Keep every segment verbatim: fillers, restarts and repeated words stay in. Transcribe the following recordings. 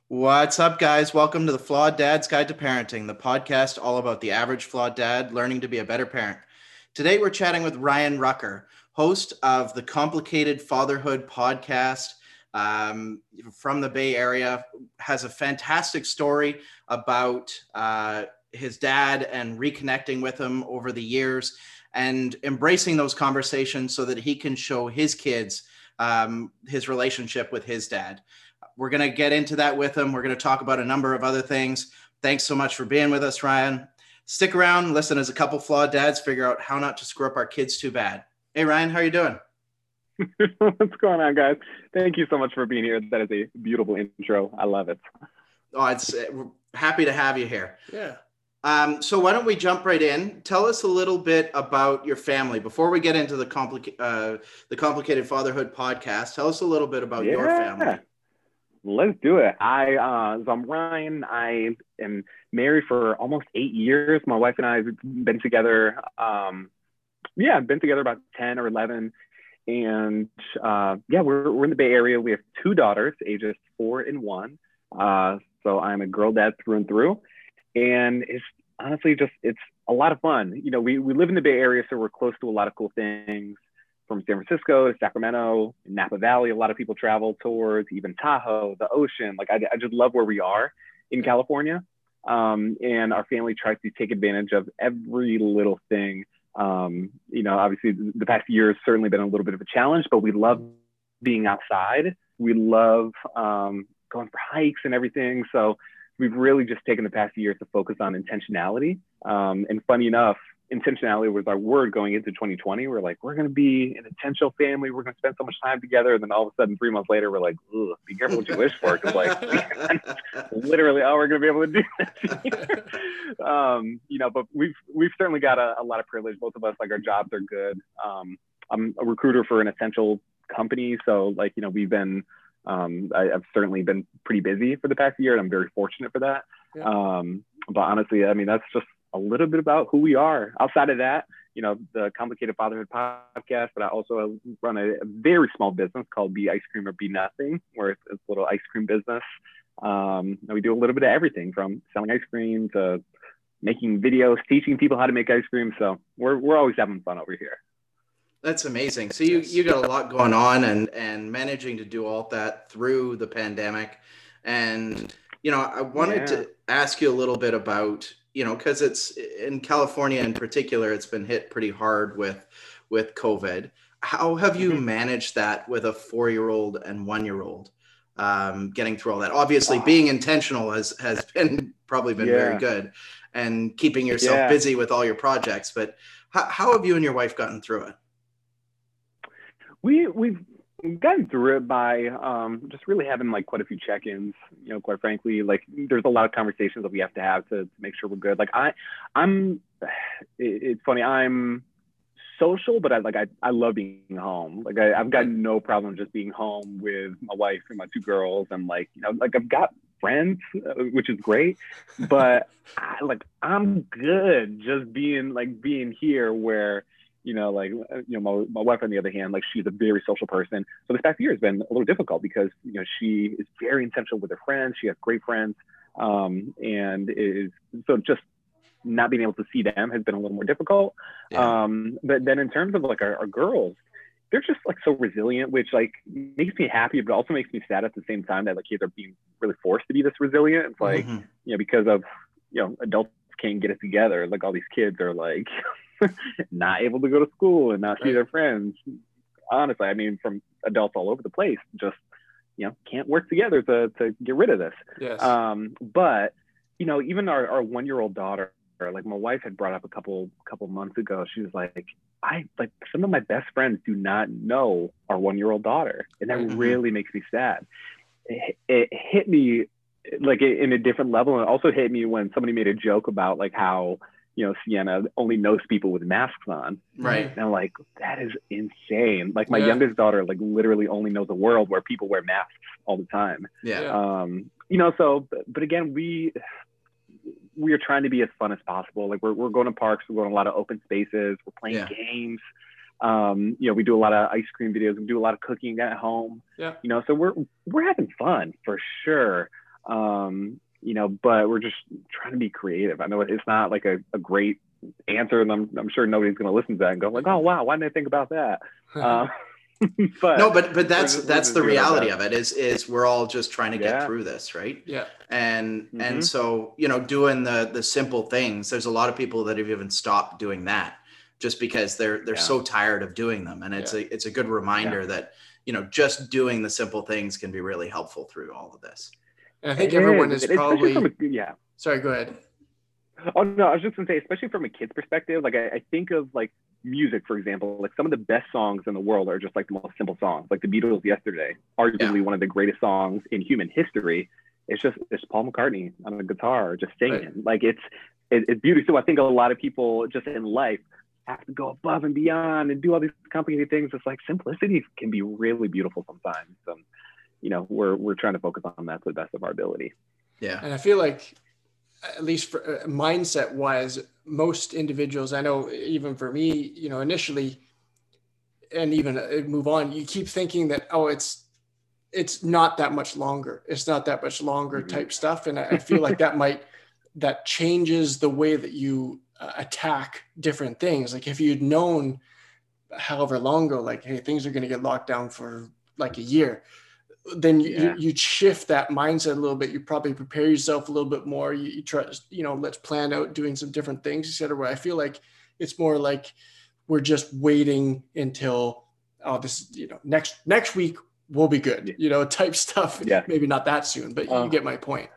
What's up, guys? Welcome to the Flawed Dad's Guide to Parenting, the podcast all about the average flawed dad learning to be a better parent. Today, we're chatting with Ryan Rucker, host of the Complicated Fatherhood podcast um, from the Bay Area. Has a fantastic story about uh, his dad and reconnecting with him over the years and embracing those conversations so that he can show his kids um, his relationship with his dad. We're going to get into that with him. We're going to talk about a number of other things. Thanks so much for being with us, Ryan. Stick around, listen as a couple flawed dads figure out how not to screw up our kids too bad. Hey, Ryan, how are you doing? What's going on, guys? Thank you so much for being here. That is a beautiful intro. I love it. Oh, it's we're happy to have you here. Yeah. Um, so why don't we jump right in? Tell us a little bit about your family before we get into the complicated uh, the Complicated Fatherhood podcast. Tell us a little bit about yeah. your family. Let's do it. I uh, so I'm Ryan. I am married for almost eight years. My wife and I have been together. Um, yeah, been together about ten or eleven. And uh, yeah, we're we're in the Bay Area. We have two daughters, ages four and one. Uh, so I'm a girl dad through and through. And it's honestly just it's a lot of fun. You know, we we live in the Bay Area, so we're close to a lot of cool things. From San Francisco to Sacramento, Napa Valley, a lot of people travel towards, even Tahoe, the ocean. Like, I, I just love where we are in California. Um, and our family tries to take advantage of every little thing. Um, you know, obviously, the past year has certainly been a little bit of a challenge, but we love being outside. We love um, going for hikes and everything. So we've really just taken the past year to focus on intentionality. Um, and funny enough, intentionality was our word going into twenty twenty. We're like, we're going to be an intentional family. We're going to spend so much time together. And then all of a sudden, three months later, we're like, ugh, be careful what you wish for. Because like, literally, oh, we're going to be able to do this. um, you know, but we've we've certainly got a, a lot of privilege. Both of us, like our jobs are good. Um, I'm a recruiter for an essential company. So like, you know, we've been, um, I, I've certainly been pretty busy for the past year. And I'm very fortunate for that. Yeah. Um, but honestly, I mean, that's just a little bit about who we are. Outside of that, you know, the Complicated Fatherhood podcast, but I also run a, a very small business called Be Ice Cream or Be Nothing, where it's, it's a little ice cream business. Um, and we do a little bit of everything from selling ice cream to making videos, teaching people how to make ice cream. So we're we're always having fun over here. That's amazing. So you you got a lot going on and and managing to do all that through the pandemic. And, you know, I wanted yeah. to ask you a little bit about, you know, because it's in California in particular, it's been hit pretty hard with with COVID. How have you mm-hmm. managed that with a four-year-old and one-year-old, um, getting through all that? Obviously, wow. being intentional has has been probably been yeah. very good, and keeping yourself yeah. busy with all your projects. But how, how have you and your wife gotten through it? We we've gotten through it by um, just really having like quite a few check-ins. You know, quite frankly, like there's a lot of conversations that we have to have to, to make sure we're good. Like I, I'm. It, it's funny. I'm social, but I like I, I love being home. Like I, I've got no problem just being home with my wife and my two girls. And like you know, like I've got friends, uh, which is great. But I, like I'm good just being like being here where. You know, like, you know, my, my wife, on the other hand, like she's a very social person. So this past year has been a little difficult because, you know, she is very intentional with her friends. She has great friends. Um, and is so just not being able to see them has been a little more difficult. Yeah. Um, but then in terms of like our, our girls, they're just like so resilient, which like makes me happy, but also makes me sad at the same time that like kids are being really forced to be this resilient. It's like, mm-hmm. you know, because of, you know, adults can't get it together. Like all these kids are like, not able to go to school and not see right. their friends. Honestly, I mean, from adults all over the place, just, you know, can't work together to, to get rid of this. Yes. Um, but, you know, even our, our one-year-old daughter, like my wife had brought up a couple, couple months ago, she was like, I like some of my best friends do not know our one-year-old daughter. And that mm-hmm. really makes me sad. It, it hit me like in a different level. And it also hit me when somebody made a joke about like how, you know, Sienna only knows people with masks on. Right. And I'm like, that is insane. Like my yeah. youngest daughter, like literally only knows a world where people wear masks all the time. Yeah. Um, you know, so, but, but again, we, we are trying to be as fun as possible. Like we're, we're going to parks, we're going to a lot of open spaces, we're playing yeah. games. Um, you know, we do a lot of ice cream videos, we do a lot of cooking at home. Yeah. You know, so we're, we're having fun for sure. Um, you know, but we're just trying to be creative. I know it's not like a, a great answer, and I'm, I'm sure nobody's going to listen to that and go like, oh, wow, why didn't I think about that? Uh, but no, but but that's just, that's the reality of it is is we're all just trying to get yeah. through this, right? Yeah. And mm-hmm. and so, you know, doing the the simple things, there's a lot of people that have even stopped doing that just because they're they're yeah. so tired of doing them. And it's yeah. a it's a good reminder yeah. that, you know, just doing the simple things can be really helpful through all of this. And I think it everyone is, is probably a, yeah. Sorry, go ahead. Oh no, I was just gonna say, especially from a kid's perspective, like I, I think of like music, for example, like some of the best songs in the world are just like the most simple songs, like the Beatles Yesterday, arguably yeah. one of the greatest songs in human history. It's just, it's Paul McCartney on a guitar, just singing. Right. Like it's, it, it's beautiful. So I think a lot of people just in life have to go above and beyond and do all these complicated things. It's like simplicity can be really beautiful sometimes. Um, you know, we're, we're trying to focus on that to the best of our ability. Yeah. And I feel like, at least for uh, mindset wise, most individuals, I know even for me, you know, initially, and even uh, move on, you keep thinking that, oh, it's, it's not that much longer. It's not that much longer mm-hmm. type stuff. And I, I feel like that might, that changes the way that you uh, attack different things. Like if you'd known however long ago, like, hey, things are going to get locked down for like a year, then you, yeah. you, you shift that mindset a little bit. You probably prepare yourself a little bit more. You, you try, you know, let's plan out doing some different things, et cetera. I feel like it's more like we're just waiting until, oh, this, you know, next, next week we'll be good, you know, type stuff. Yeah. Maybe not that soon, but uh, you get my point.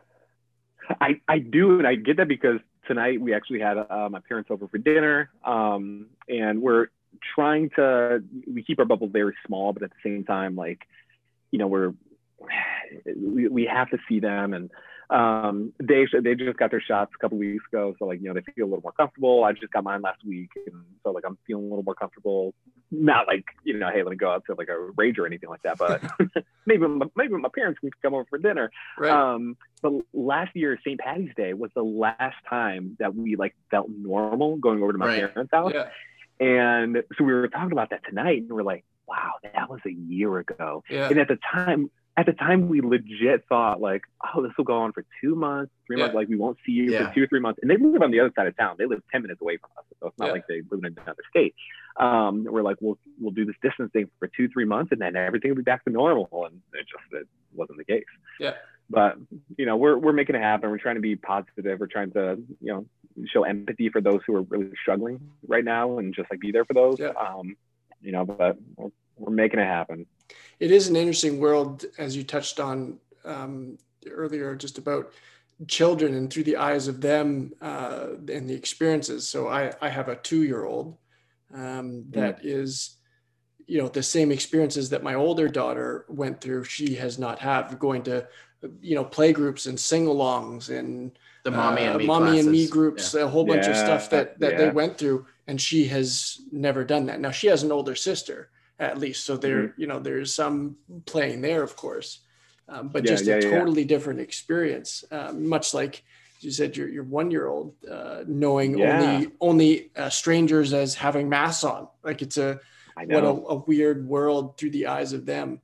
I, I do. And I get that because tonight we actually had uh, my parents over for dinner um, and we're trying to, we keep our bubble very small, but at the same time, like, you know, we're, we, we have to see them. And um, they, they just got their shots a couple of weeks ago. So like, you know, they feel a little more comfortable. I just got mine last week. And so like, I'm feeling a little more comfortable. Not like, you know, hey, let me go out to like a rage or anything like that. But maybe, my, maybe my parents can come over for dinner. Right. Um, but last year, Saint Patty's Day was the last time that we like felt normal going over to my right. parents' house. Yeah. And so we were talking about that tonight and we're like, wow, that was a year ago. Yeah. And at the time, at the time we legit thought like, oh, this will go on for two months, three yeah. months. Like we won't see you yeah. for two or three months. And they live on the other side of town. They live ten minutes away from us. So it's not yeah. like they live in another state. Um, we're like, we'll, we'll do this distance thing for two, three months and then everything will be back to normal. And it just, it wasn't the case. Yeah. But, you know, we're, we're making it happen. We're trying to be positive. We're trying to, you know, show empathy for those who are really struggling right now and just like be there for those. Yeah. Um, you know, but we're, we're making it happen. It is an interesting world, as you touched on um, earlier, just about children and through the eyes of them uh, and the experiences. So I, I have a two-year-old um, that mm. is, you know, the same experiences that my older daughter went through. She has not had going to, you know, play groups and sing-alongs and the mommy and uh, me mommy classes. and me groups, yeah. a whole bunch yeah. of stuff that that yeah. they went through, and she has never done that. Now she has an older sister, at least, so there, mm-hmm. you know, there's some playing there, of course, um, but yeah, just yeah, a yeah. totally different experience. Um, much like you said, your your one year old uh, knowing yeah. only only uh, strangers as having masks on, like it's a what a, a weird world through the eyes of them.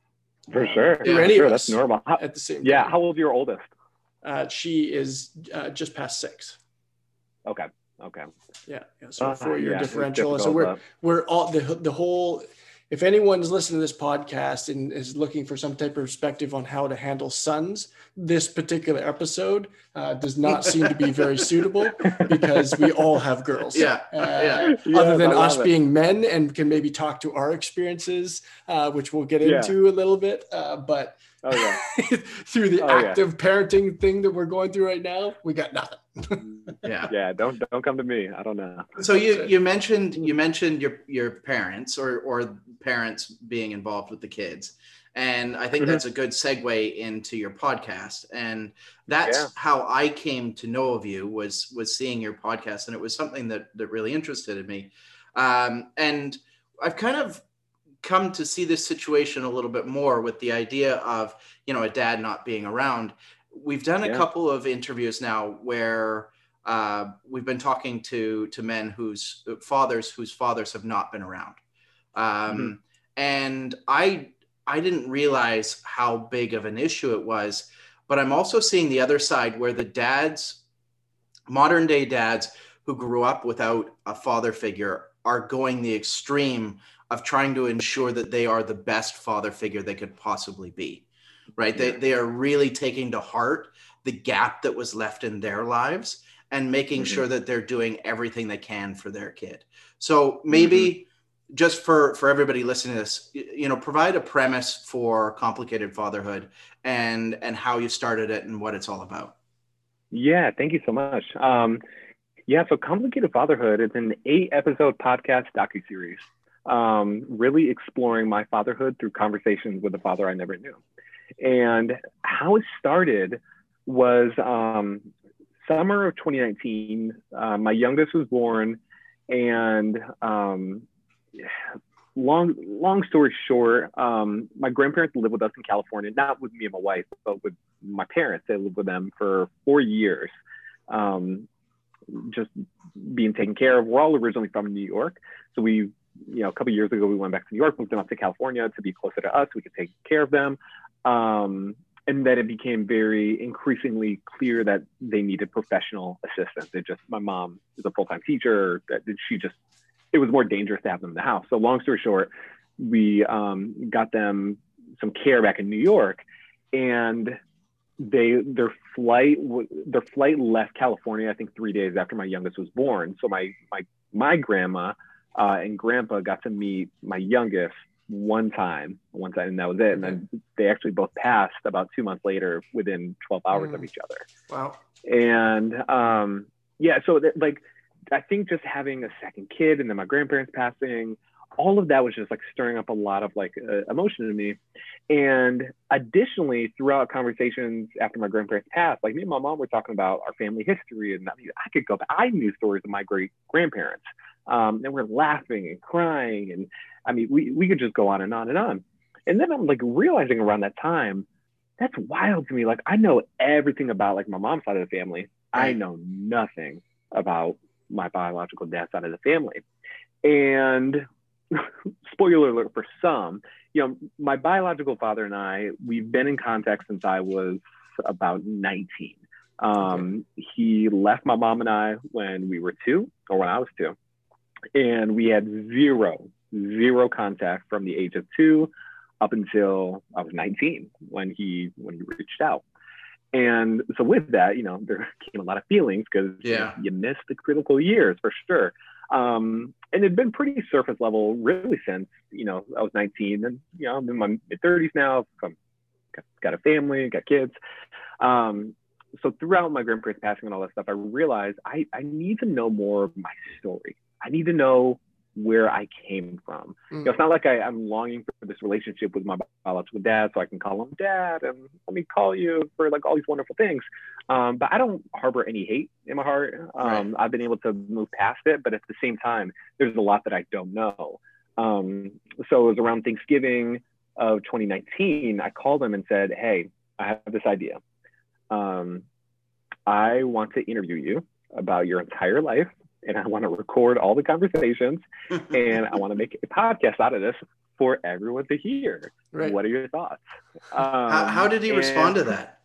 For sure, yeah, for sure, that's normal. How, at the same yeah, time. How old's your oldest? Uh, she is uh, just past six. Okay. Okay. Yeah. yeah so uh, four year yeah, differential. So we're, but... we're all the, the whole, if anyone's listening to this podcast and is looking for some type of perspective on how to handle sons, this particular episode uh, does not seem to be very suitable because we all have girls. Yeah. Uh, yeah. Other than yes, us it. being men and can maybe talk to our experiences, uh, which we'll get yeah. into a little bit. Uh, but oh, yeah. through the oh, active yeah. parenting thing that we're going through right now, we got nothing. yeah. Yeah. Don't, don't come to me. I don't know. So you, you mentioned, you mentioned your, your parents or, or parents being involved with the kids. And I think mm-hmm. that's a good segue into your podcast. And that's yeah. how I came to know of you was, was seeing your podcast. And it was something that, that really interested me. Um, and I've kind of come to see this situation a little bit more with the idea of, you know, a dad not being around. We've done a yeah. couple of interviews now where uh, we've been talking to, to men whose fathers, whose fathers have not been around. Um, mm-hmm. And I, I didn't realize how big of an issue it was but I'm also seeing the other side where the dads, modern day dads who grew up without a father figure, are going the extreme of trying to ensure that they are the best father figure they could possibly be, right? Yeah. They, they are really taking to heart the gap that was left in their lives and making mm-hmm. sure that they're doing everything they can for their kid. So maybe mm-hmm. just for, for everybody listening to this, you know, provide a premise for Complicated Fatherhood and, and how you started it and what it's all about. Yeah, thank you so much. Um, yeah, so Complicated Fatherhood is an eight episode podcast docuseries, um, really exploring my fatherhood through conversations with a father I never knew. And how it started was um, summer of twenty nineteen. Uh, my youngest was born, and um, long long story short, um, my grandparents lived with us in California, not with me and my wife, but with my parents. They lived with them for four years, um, just being taken care of. We're all originally from New York, so we, you know, a couple of years ago we went back to New York, moved them up to California to be closer to us. We could take care of them. Um, and then it became very increasingly clear that they needed professional assistance. It just, my mom is a full-time teacher, that she just, it was more dangerous to have them in the house. So long story short, we um, got them some care back in New York, and they, their flight, their flight left California, I think three days after my youngest was born. So my, my, my grandma uh, and grandpa got to meet my youngest one time, one time, and that was it. And then they actually both passed about two months later, within twelve hours mm. of each other. Wow. And um, yeah, so th- like, I think just having a second kid and then my grandparents passing, all of that was just like stirring up a lot of like uh, emotion in me. And additionally, throughout conversations after my grandparents passed, like me and my mom were talking about our family history, and I mean, I could go back, I knew stories of my great grandparents. Um, and we're laughing and crying. And I mean, we, we could just go on and on and on. And then I'm like realizing around that time, that's wild to me. Like, I know everything about like my mom's side of the family. Right. I know nothing about my biological dad's side of the family. And spoiler alert for some, you know, my biological father and I, we've been in contact since I was about nineteen. Um, okay. He left my mom and I when we were two, or when I was two. And we had zero, zero contact from the age of two up until I was nineteen when he when he reached out. And so with that, you know, there came a lot of feelings because yeah. you, you missed the critical years for sure. Um, and it'd been pretty surface level really since, you know, I was nineteen, and, you know, I'm in my mid thirties now. I'm got, got a family, got kids. Um, so throughout my grandparents passing and all that stuff, I realized I, I need to know more of my story. I need to know where I came from. Mm. You know, it's not like I, I'm longing for this relationship with my biological dad so I can call him dad and let me call you for like all these wonderful things. Um, but I don't harbor any hate in my heart. Um, right. I've been able to move past it, but at the same time, there's a lot that I don't know. Um, so it was around Thanksgiving of twenty nineteen, I called him and said, hey, I have this idea. Um, I want to interview you about your entire life. And I want to record all the conversations, and I want to make a podcast out of this for everyone to hear. Right. What are your thoughts? Um, how, how did he respond to that?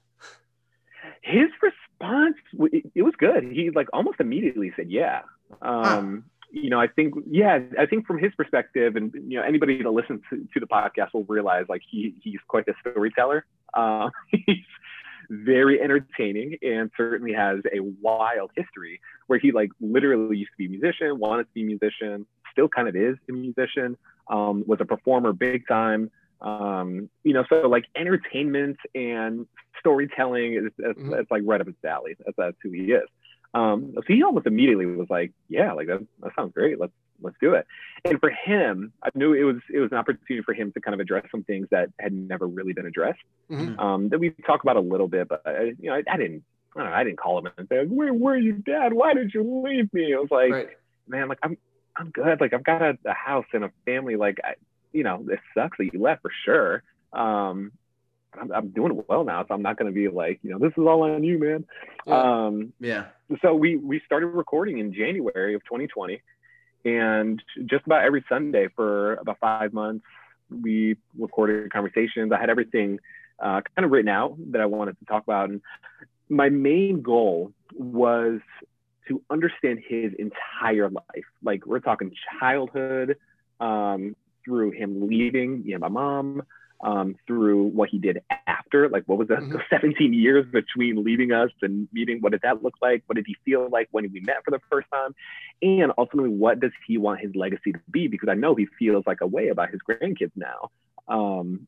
His response, it, it was good. He like almost immediately said, yeah. Um, huh. You know, I think, yeah, I think from his perspective, and, you know, anybody that listens to, to the podcast will realize like he he's quite a storyteller. Uh, he's very entertaining and certainly has a wild history where he like literally used to be a musician, wanted to be a musician, still kind of is a musician, um, was a performer big time. Um, you know, so like entertainment and storytelling is it's, mm-hmm. it's like right up his alley. That's, that's who he is. Um, so he almost immediately was like, yeah, like that, that sounds great. Let's, let's do it. And for him, I knew it was, it was an opportunity for him to kind of address some things that had never really been addressed. Mm-hmm. Um, that we talked about a little bit, but I, you know, I, I didn't, I don't know, I didn't call him and say, where were you, Dad? Why did you leave me? I was like, right. man, like I'm, I'm good. Like I've got a, a house and a family. Like, I, you know, it sucks that you left for sure. Um, I'm, I'm doing well now, so I'm not going to be like, you know, this is all on you, man. Yeah. Um, yeah. So we we started recording in January of twenty twenty, and just about every Sunday for about five months, we recorded conversations. I had everything uh, kind of written out that I wanted to talk about. And my main goal was to understand his entire life. Like we're talking childhood, um, through him leaving, you know, my mom, um, through what he did after, like what was that, mm-hmm. seventeen years between leaving us and meeting, what did that look like? What did he feel like when we met for the first time? And ultimately, what does he want his legacy to be? Because I know he feels like a way about his grandkids now. Um,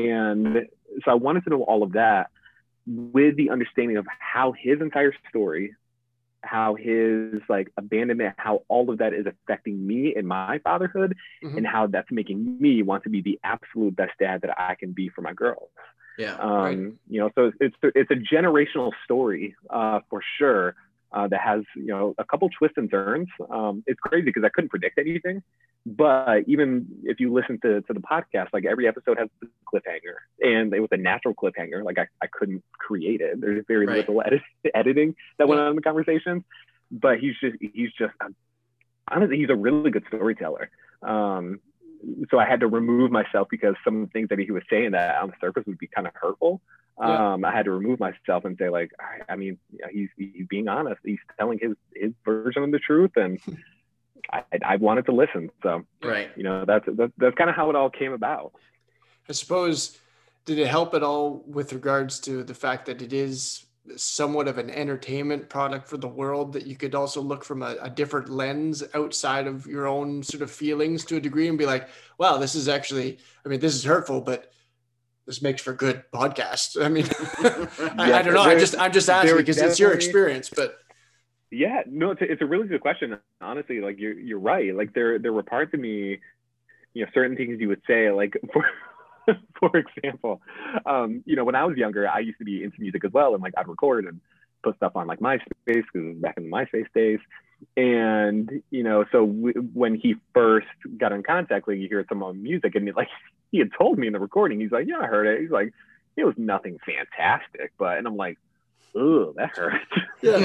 and so I wanted to know all of that with the understanding of how his entire story, how his like abandonment, how all of that is affecting me in my fatherhood, mm-hmm. and how that's making me want to be the absolute best dad that I can be for my girls. Yeah. Um, right. You know, so it's, it's a generational story uh, for sure, uh, that has, you know, a couple twists and turns. Um, it's crazy because I couldn't predict anything, but even if you listen to, to the podcast, like every episode has a cliffhanger, and it was a natural cliffhanger. Like I, I couldn't create it. There's very right. little edit, editing that went on in the conversation, but he's just, he's just, honestly, he's a really good storyteller. Um, so I had to remove myself because some of the things that he was saying that on the surface would be kind of hurtful. Yeah. Um, I had to remove myself and say, like, I, I mean, you know, he's he's being honest. He's telling his his version of the truth, and I, I wanted to listen. So, right, you know, that's that's, that's kind of how it all came about. I suppose, did it help at all with regards to the fact that it is somewhat of an entertainment product for the world, that you could also look from a, a different lens outside of your own sort of feelings to a degree and be like, wow, this is actually, I mean, this is hurtful, but this makes for good podcast. I mean, I, yeah, I don't know. I just, I'm just asking because it's your experience, but. Yeah, no, it's a, it's a really good question. Honestly, like you're, you're right. Like there, there were parts of me, you know, certain things you would say, like for, for example, um, you know, when I was younger, I used to be into music as well. And like I'd record and put stuff on like MySpace, because back in the MySpace days. And, you know, so w- when he first got in contact, like you hear some of music, and like he had told me in the recording, he's like, yeah, I heard it. He's like, it was nothing fantastic, but, and I'm like, oh, that hurts. Yeah.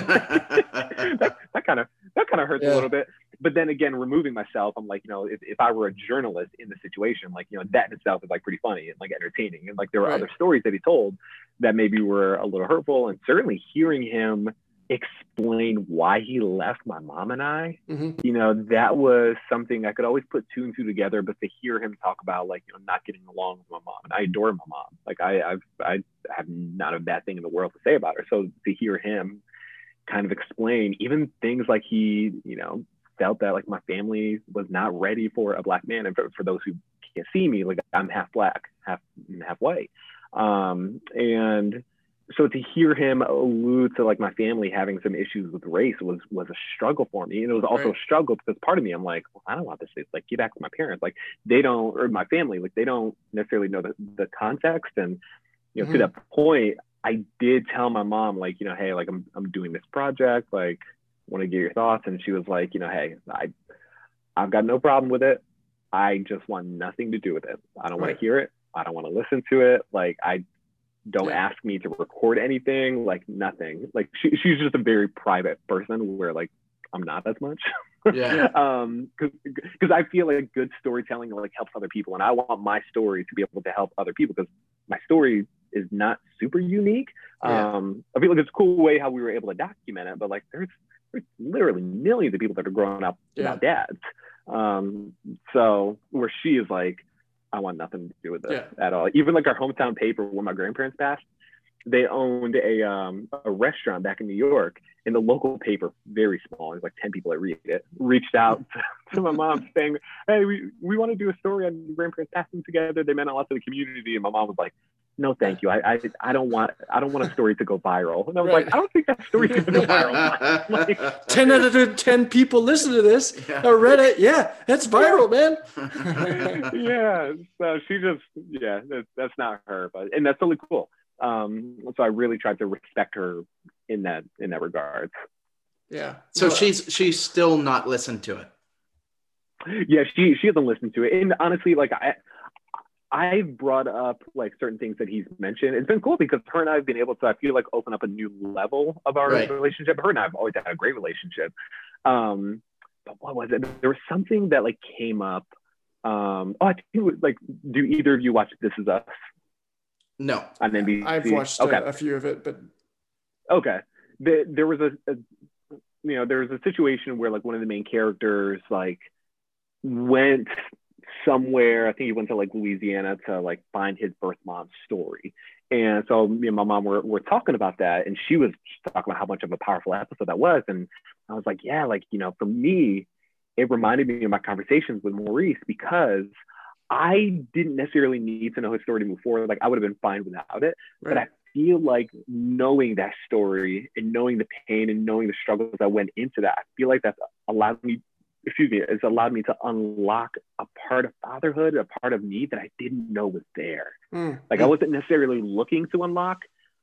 that kind of, that kind of hurts yeah. a little bit. But then again, removing myself, I'm like, you know, if, if I were a journalist in the situation, like, you know, that in itself is like pretty funny and like entertaining. And like there were right. other stories that he told that maybe were a little hurtful. And certainly hearing him explain why he left my mom and I, mm-hmm. you know, that was something I could always put two and two together. But to hear him talk about like, you know, not getting along with my mom, and I adore my mom. Like I, I've, I have not a bad thing in the world to say about her. So to hear him kind of explain even things like he, you know, felt that like my family was not ready for a black man. And for, for those who can't see me, like I'm half black, half half white. Um, and so to hear him allude to like my family having some issues with race was was a struggle for me. And it was also right. a struggle because part of me, I'm like, well, I don't want this to like get back to my parents. Like they don't, or my family, like they don't necessarily know the, the context. And, you know, mm-hmm. to that point, I did tell my mom, like, you know, hey, like I'm I'm doing this project, like want to get your thoughts. And she was like, you know, hey, I I've got no problem with it. I just want nothing to do with it. I don't right. want to hear it. I don't want to listen to it. Like I don't yeah. ask me to record anything, like nothing. Like she, she's just a very private person where like I'm not as much. Yeah. um, because I feel like good storytelling like helps other people, and I want my story to be able to help other people because my story is not super unique. Yeah. Um, I feel like it's a cool way how we were able to document it, but like there's, there's literally millions of people that are growing up yeah. without dads. Um, so where she is like, I want nothing to do with it yeah. at all. Even like our hometown paper, when my grandparents passed, they owned a um, a restaurant back in New York, and the local paper, very small, there's like ten people that read it, reached out to my mom saying, hey, we, we want to do a story on your grandparents passing together. They meant a lot to the community. And my mom was like, no, thank you. I, I I don't want I don't want a story to go viral. And I was right. like, I don't think that story's going to go viral. Like, ten out of ten people listen to this yeah. or read it. Yeah, that's viral, man. Yeah. So she just, yeah, that's, that's not her, but and that's totally cool. Um, so I really tried to respect her in that in that regard. Yeah. So well, she's she's still not listened to it. Yeah, she she hasn't listened to it. And honestly, like I I've brought up like certain things that he's mentioned. It's been cool because her and I have been able to, I feel like, open up a new level of our right. relationship. Her and I have always had a great relationship. Um, but what was it? There was something that like came up. Um, oh, I think it was, like, do either of you watch This Is Us? No. On N B C? I've watched okay. a, a few of it, but okay. The, there was a, a, you know, there was a situation where like one of the main characters like went somewhere. I think he went to like Louisiana to like find his birth mom's story. And so me and my mom were, were talking about that, and she was talking about how much of a powerful episode that was. And I was like, yeah, like, you know, for me, it reminded me of my conversations with Maurice, because I didn't necessarily need to know his story to move forward. Like I would have been fine without it. Right. But I feel like knowing that story and knowing the pain and knowing the struggles that went into that, I feel like that's allowed me, excuse me, it's allowed me to unlock a part of fatherhood, a part of me that I didn't know was there. Mm. Like I wasn't necessarily looking to unlock.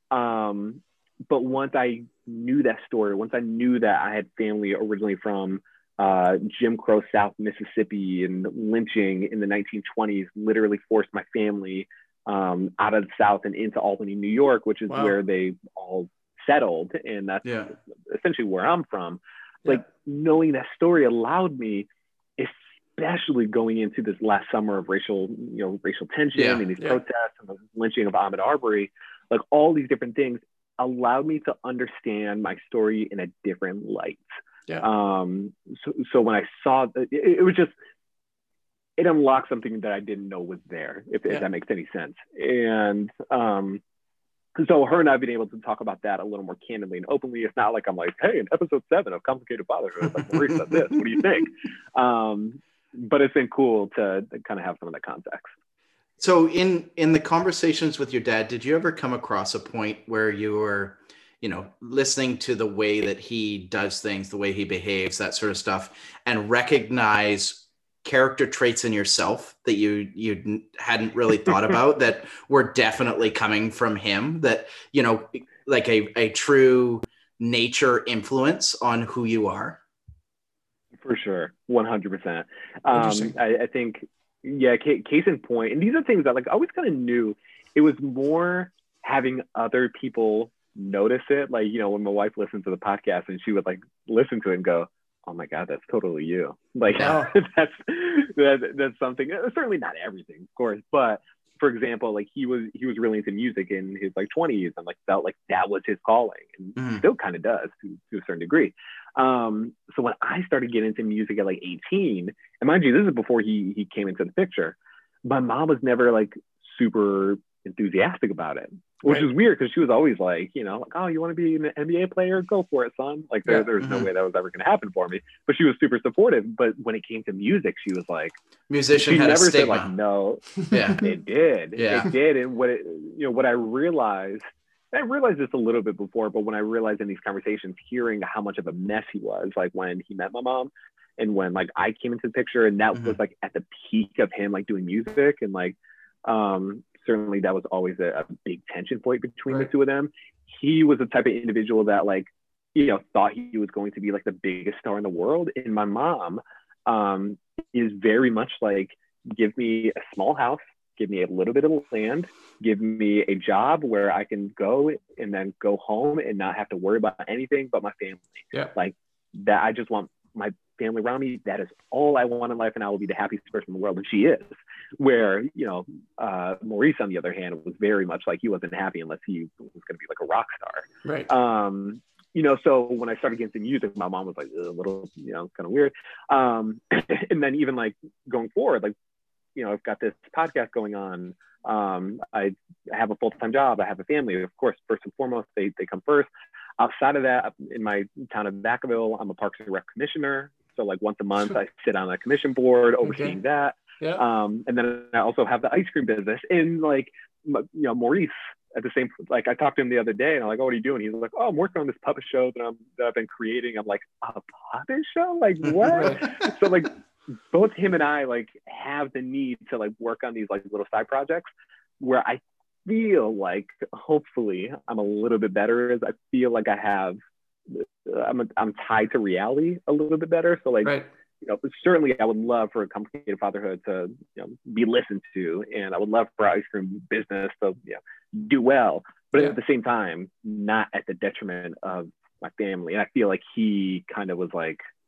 Um, but once I knew that story, once I knew that I had family originally from uh, Jim Crow South Mississippi, and lynching in the nineteen twenties literally forced my family um, out of the South and into Albany, New York, which is wow. where they all settled. And that's yeah. essentially where I'm from. Yeah. Like knowing that story allowed me, especially going into this last summer of racial, you know, racial tension yeah. and these yeah. protests and the lynching of Ahmaud Arbery, like all these different things allowed me to understand my story in a different light. Yeah. Um, so, so when I saw it, it was just, it unlocked something that I didn't know was there, if, yeah. if that makes any sense. And um, so her and I have been able to talk about that a little more candidly and openly. It's not like I'm like, hey, in episode seven of Complicated Fatherhood, like Maurice said this, what do you think? Um, but it's been cool to, to kind of have some of that context. So in, in the conversations with your dad, did you ever come across a point where you were, you know, listening to the way that he does things, the way he behaves, that sort of stuff, and recognize character traits in yourself that you you hadn't really thought about that were definitely coming from him, that, you know, like a, a true nature influence on who you are? For sure. one hundred percent. Um, I, I think, yeah, case in point, and these are things that like I always kind of knew. It was more having other people notice it. Like, you know, when my wife listened to the podcast and she would like listen to it and go, oh my God, that's totally you. Like yeah. that's, that, that's something, certainly not everything, of course, but for example, like he was, he was really into music in his like twenties and like felt like that was his calling, and mm. still kind of does to, to a certain degree. Um, so when I started getting into music at like eighteen, and mind you, this is before he, he came into the picture, my mom was never like super enthusiastic about it, which right. is weird because she was always like, you know, like, oh, you want to be an N B A player? Go for it, son. Like there, yeah. there was mm-hmm. no way that was ever going to happen for me. But she was super supportive. But when it came to music, she was like, musician she had never a said like no. Yeah, it did. Yeah, it did. And what it, you know, what I realized, I realized this a little bit before, but when I realized in these conversations, hearing how much of a mess he was, like when he met my mom, and when like I came into the picture, and that mm-hmm. was like at the peak of him like doing music, and like um. certainly that was always a, a big tension point between right. the two of them. He was the type of individual that like, you know, thought he was going to be like the biggest star in the world. And my mom um, is very much like, give me a small house, give me a little bit of land, give me a job where I can go and then go home and not have to worry about anything but my family. Yeah. Like that, I just want my family around me. That is all I want in life, and I will be the happiest person in the world. And she is. Where, you know, uh, Maurice, on the other hand, was very much like he wasn't happy unless he was going to be like a rock star. Right. Um, you know, so when I started getting into music, my mom was like a little, you know, kind of weird. Um, and then even like going forward, like, you know, I've got this podcast going on. Um, I have a full-time job. I have a family. Of course, first and foremost, they, they come first. Outside of that, in my town of Vacaville, I'm a Parks and Rec commissioner. So like once a month, I sit on a commission board overseeing okay. that. Yeah. Um, and then I also have the ice cream business. And like, you know, Maurice at the same, like I talked to him the other day and I'm like, oh, what are you doing? He's like, oh, I'm working on this puppet show that I'm, that I've been creating. I'm like, a puppet show? Like what? So like both him and I like have the need to like work on these like little side projects where I feel like hopefully I'm a little bit better as I feel like I have, I'm, a, I'm tied to reality a little bit better. So like, right. you know, but certainly I would love for a Complicated Fatherhood to, you know, be listened to, and I would love for our ice cream business to, you know, do well, but yeah. at the same time, not at the detriment of my family. And I feel like he kind of was like,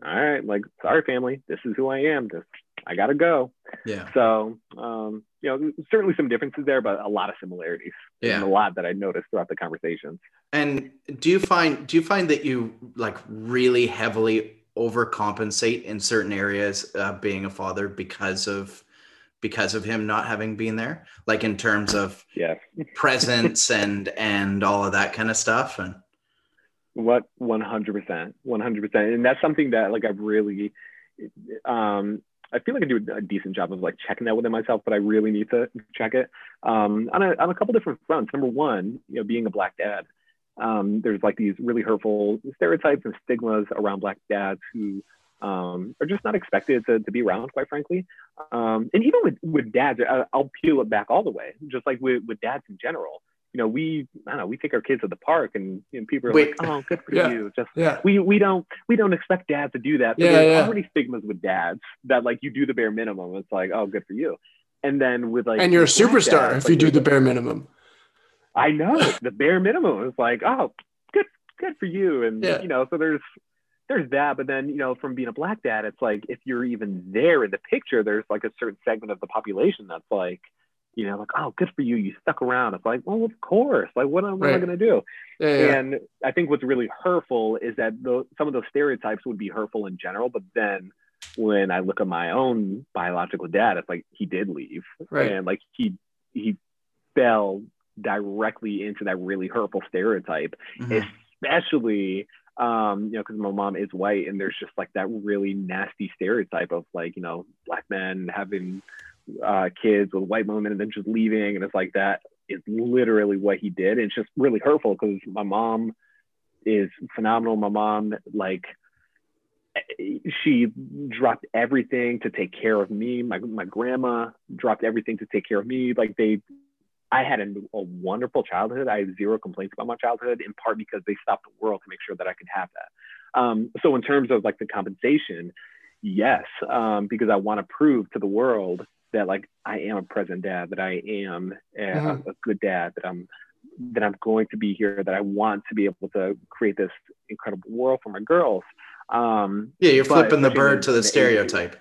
all right, like, sorry, family, this is who I am. Just, I gotta go. Yeah. So, um, you know, certainly some differences there, but a lot of similarities. Yeah. And a lot that I noticed throughout the conversations. And do you find do you find that you like really heavily overcompensate in certain areas, uh, being a father because of because of him not having been there, like in terms of yes. presence and and all of that kind of stuff? And what one hundred percent, one hundred percent, and that's something that like I've really, um, I feel like I do a decent job of like checking that within myself, but I really need to check it um, on a on a couple different fronts. Number one, you know, being a Black dad, um, there's like these really hurtful stereotypes and stigmas around Black dads who um, are just not expected to, to be around, quite frankly. Um, and even with, with dads, I, I'll peel it back all the way, just like with, with dads in general. You know, we, I don't know, we take our kids to the park and, and people are Wait. like, oh, good for Yeah. you. Just, Yeah. we, we don't, we don't expect dads to do that. So Yeah, there's yeah. already stigmas with dads that like you do the bare minimum. It's like, oh, good for you. And then with like, And you're a with Black superstar dads, if you like, do the there's- bare minimum. I know the bare minimum is like, oh, good, good for you. And, Yeah. you know, so there's, there's that, but then, you know, from being a Black dad, it's like, if you're even there in the picture, there's like a certain segment of the population that's like, you know, like, oh, good for you, you stuck around. It's like, well, of course, like, what am, what am I Right. going to do? Yeah, yeah. And I think what's really hurtful is that those, some of those stereotypes would be hurtful in general, but then when I look at my own biological dad, it's like, he did leave. Right. And like, he, he fell directly into that really hurtful stereotype, Mhm. especially um you know, because my mom is white, and there's just like that really nasty stereotype of like, you know, Black men having uh kids with white women and then just leaving, and it's like that is literally what he did. And it's just really hurtful because my mom is phenomenal. My mom, like, she dropped everything to take care of me. My my grandma dropped everything to take care of me. Like, they I had a, a wonderful childhood. I have zero complaints about my childhood, in part because they stopped the world to make sure that I could have that. Um, so in terms of like the compensation, yes, um, because I want to prove to the world that like I am a present dad, that I am a, Mhm. a good dad, that I'm that I'm going to be here, that I want to be able to create this incredible world for my girls. Um, Yeah, you're but flipping the especially in bird to the in age- stereotype.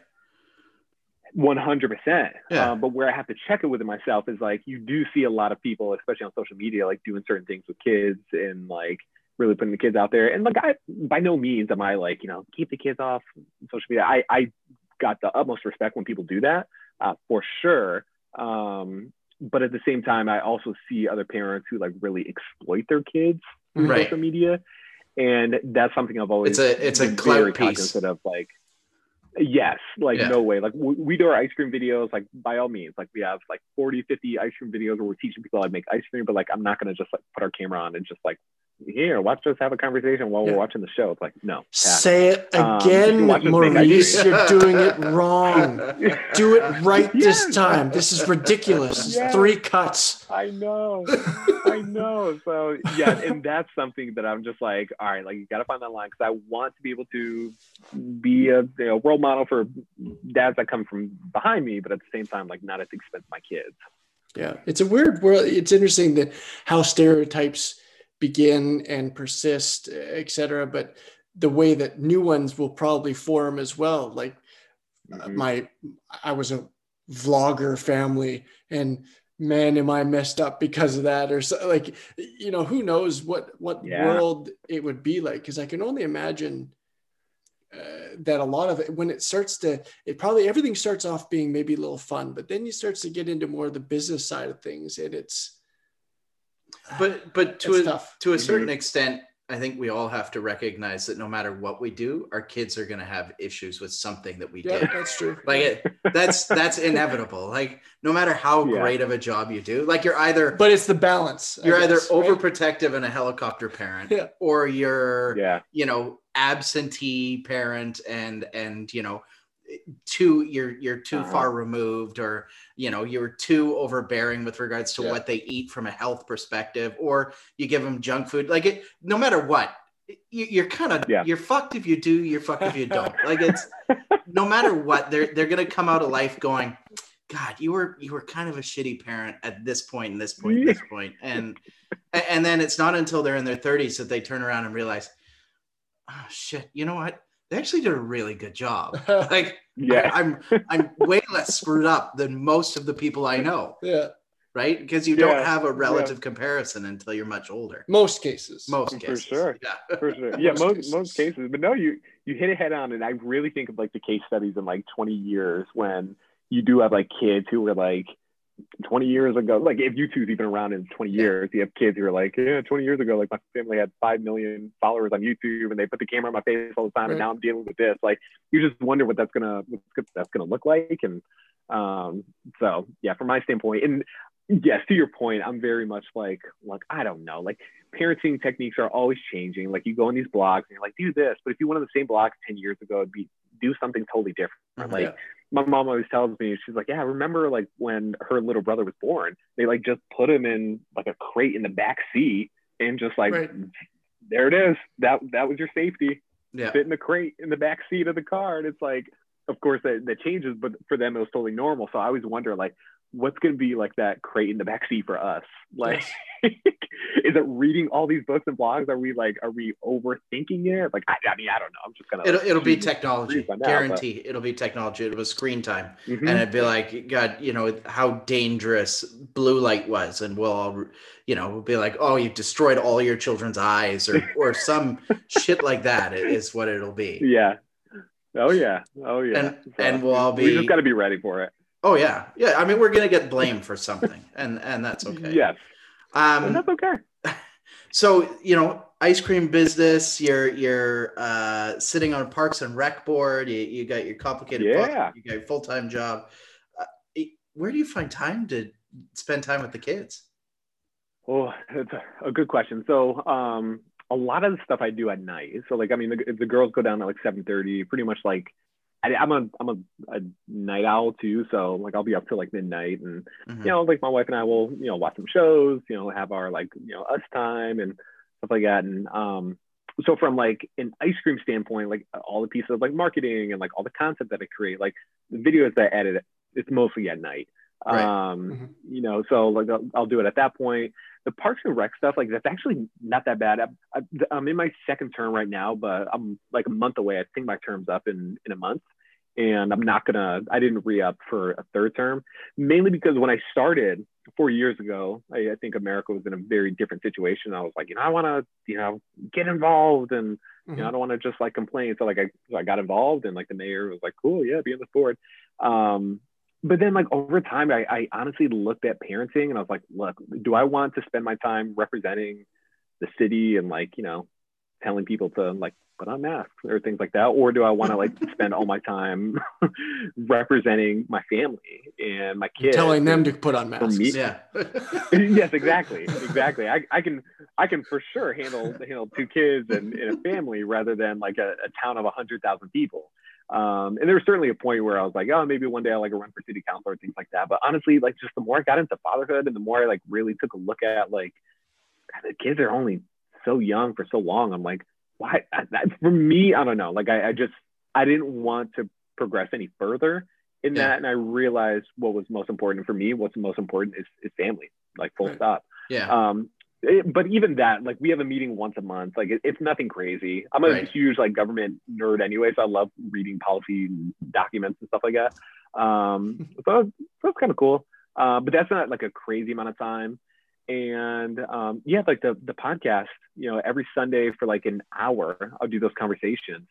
one hundred percent. Yeah. Uh, but where I have to check it with myself is like, you do see a lot of people, especially on social media, like doing certain things with kids and like really putting the kids out there. And like, I, by no means am I like, you know, keep the kids off social media. I, I got the utmost respect when people do that, uh, for sure. Um, but at the same time, I also see other parents who like really exploit their kids through Right. social media. And that's something I've always It's a it's a been clout very piece. cognizant of, like, yes, like Yeah. no way. Like we, we do our ice cream videos, like by all means, like we have like forty, fifty ice cream videos where we're teaching people how to make ice cream, but like, I'm not going to just like put our camera on and just like, here, watch us have a conversation while Yeah. we're watching the show. It's like, no. pass. Say it Um, again, watch us make Maurice. ice You're doing it wrong. Do it right this Yes. time. This is ridiculous. It's Yes. three cuts. I know, I know. So yeah, and that's something that I'm just like, all right, like you got to find that line, because I want to be able to be a, you know, role model for dads that come from behind me, but at the same time, like not at the expense of my kids. Yeah, it's a weird world. It's interesting that how stereotypes begin and persist, et cetera. But the way that new ones will probably form as well. Like uh, Mhm. my, I was a vlogger family, and man, am I messed up because of that, or so, like, you know, who knows what what Yeah. world it would be like? Because I can only imagine uh, that a lot of it, when it starts to, it probably everything starts off being maybe a little fun, but then you starts to get into more of the business side of things, and it's But but to it's a, tough. to a Mhm. certain extent, I think we all have to recognize that no matter what we do, our kids are going to have issues with something that we Yeah, did. that's true. Like it, that's that's inevitable. Like no matter how Yeah. great of a job you do, like you're either But it's the balance. I you're either guess, right? overprotective and a helicopter parent, Yeah. or you're Yeah. you know absentee parent and and you know too you're you're too Uh-huh. far removed, or you know you're too overbearing with regards to Yeah. what they eat from a health perspective, or you give them junk food. Like it, no matter what, you, you're kind of Yeah. you're fucked if you do, you're fucked if you don't. Like it's no matter what, they're they're gonna come out of life going, God, you were you were kind of a shitty parent at this point and this point and this point. And and then it's not until they're in their thirties that they turn around and realize, oh shit, you know what? they actually did a really good job. Like, Yeah. I, I'm I'm way less screwed up than most of the people I know. Yeah. Right? Because you Yeah, don't have a relative yeah. comparison until you're much older. Most cases. Most For cases. sure. Yeah. For sure. Yeah, Most most cases. most cases. But no, you you hit it head on, and I really think of like the case studies in like twenty years when you do have like kids who were like twenty years ago, like if YouTube's even around in twenty years, you have kids who are like, yeah, twenty years ago, like my family had five million followers on YouTube and they put the camera on my face all the time, Right. and now I'm dealing with this. Like, you just wonder what that's gonna what that's gonna look like. And um, so yeah, from my standpoint, and yes, to your point, I'm very much like, like I don't know, like parenting techniques are always changing. Like you go on these blogs and you're like, do this, but if you went on the same blog ten years ago, it'd be do something totally different. Mhm. Like. Yeah. My mom always tells me, she's like, yeah, I remember like when her little brother was born, they like just put him in like a crate in the back seat and just like, Right. there it is. That that was your safety. Yeah. Fit in the crate in the back seat of the car. And it's like, of course that, that changes, but for them it was totally normal. So I always wonder like, what's going to be like that crate in the back seat for us? Like, Yes. is it reading all these books and blogs? Are we like, are we overthinking it? Like, I, I mean, I don't know. I'm just gonna. It'll, it'll be choose technology, by now, guarantee. It'll be technology. It'll be screen time. but- Mhm. And it'd be like, God, you know, how dangerous blue light was. And we'll all, you know, we'll be like, oh, you destroyed all your children's eyes or, or some shit like that is what it'll be. Yeah. Oh yeah. Oh yeah. And, and we'll all we be, just got to be ready for it. oh yeah. Yeah. I mean, we're going to get blamed for something and, and that's okay. Yes. And Um, that's okay. so, you know, ice cream business, you're, you're uh, sitting on a Parks and Rec board. You, you got your complicated, Yeah. book, you got your full-time job. Uh, where do you find time to spend time with the kids? Oh, that's a, a good question. So, um, a lot of the stuff I do at night. So, like, I mean, the, the girls go down at like seven thirty. Pretty much, like, I, I'm a I'm a, a night owl too. So, like, I'll be up till like midnight, and Mhm. you know, like my wife and I will, you know, watch some shows. You know, have our like, you know, us time and stuff like that. And um, so from like an ice cream standpoint, like all the pieces of like marketing and like all the content that I create, like the videos that I edit, it's mostly at night. Right. Um, Mhm. you know, so like I'll, I'll do it at that point. The Parks and Rec stuff, like that's actually not that bad. I, I, I'm in my second term right now, but I'm like a month away. I think my term's up in in a month, and I'm not gonna. I didn't re-up for a third term, mainly because when I started four years ago, I, I think America was in a very different situation. I was like, you know, I want to, you know, get involved, and you know, I don't want to just like complain. So like I, so I got involved, and like the mayor was like, cool, yeah, be on the board. Um, But then, like, over time, I, I honestly looked at parenting and I was like, look, do I want to spend my time representing the city and, like, you know, telling people to, like, put on masks or things like that? Or do I want to, like, spend all my time representing my family and my kids? Telling them and to put on for masks. me, Yeah. yes, exactly. Exactly. I, I can I can for sure handle, handle two kids and, and a family rather than, like, a, a town of one hundred thousand people. Um, and there was certainly a point where I was like, oh, maybe one day I'll like run for city council or things like that. But honestly, like just the more I got into fatherhood and the more I like really took a look at like, God, the kids are only so young for so long. I'm like, why? I, that, for me, I don't know. Like I, I just, I didn't want to progress any further in Yeah. that. And I realized what was most important for me, what's most important is, is family, like full Right. stop. Yeah. Um, it, but even that, like we have a meeting once a month. Like it, it's nothing crazy. I'm a Right. huge like government nerd anyway, so I love reading policy documents and stuff like that. Um, so, so it's kind of cool. Uh, but that's not like a crazy amount of time. And um, yeah, like the the podcast, you know, every Sunday for like an hour, I'll do those conversations.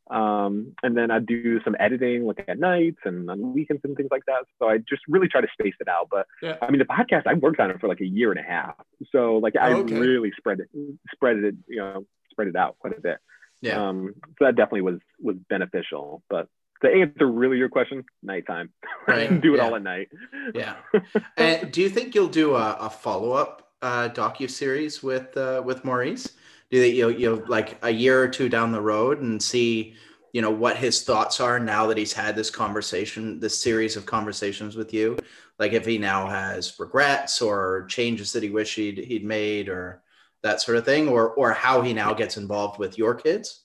Um, and then I do some editing like at nights and on weekends and things like that. So I just really try to space it out. But Yeah. I mean, the podcast, I worked on it for like a year and a half. So like I Oh, okay. really spread it, spread it, you know, spread it out quite a bit. Yeah. Um, so that definitely was, was beneficial. But to answer really your question, nighttime, Right. do it Yeah. all at night. Yeah. And do you think you'll do a, a follow-up uh, docu-series with uh, with Maurice? Do you think you'll, you'll like a year or two down the road and see, you know, what his thoughts are now that he's had this conversation, this series of conversations with you? Like if he now has regrets or changes that he wish he'd, he'd made or that sort of thing, or or how he now gets involved with your kids?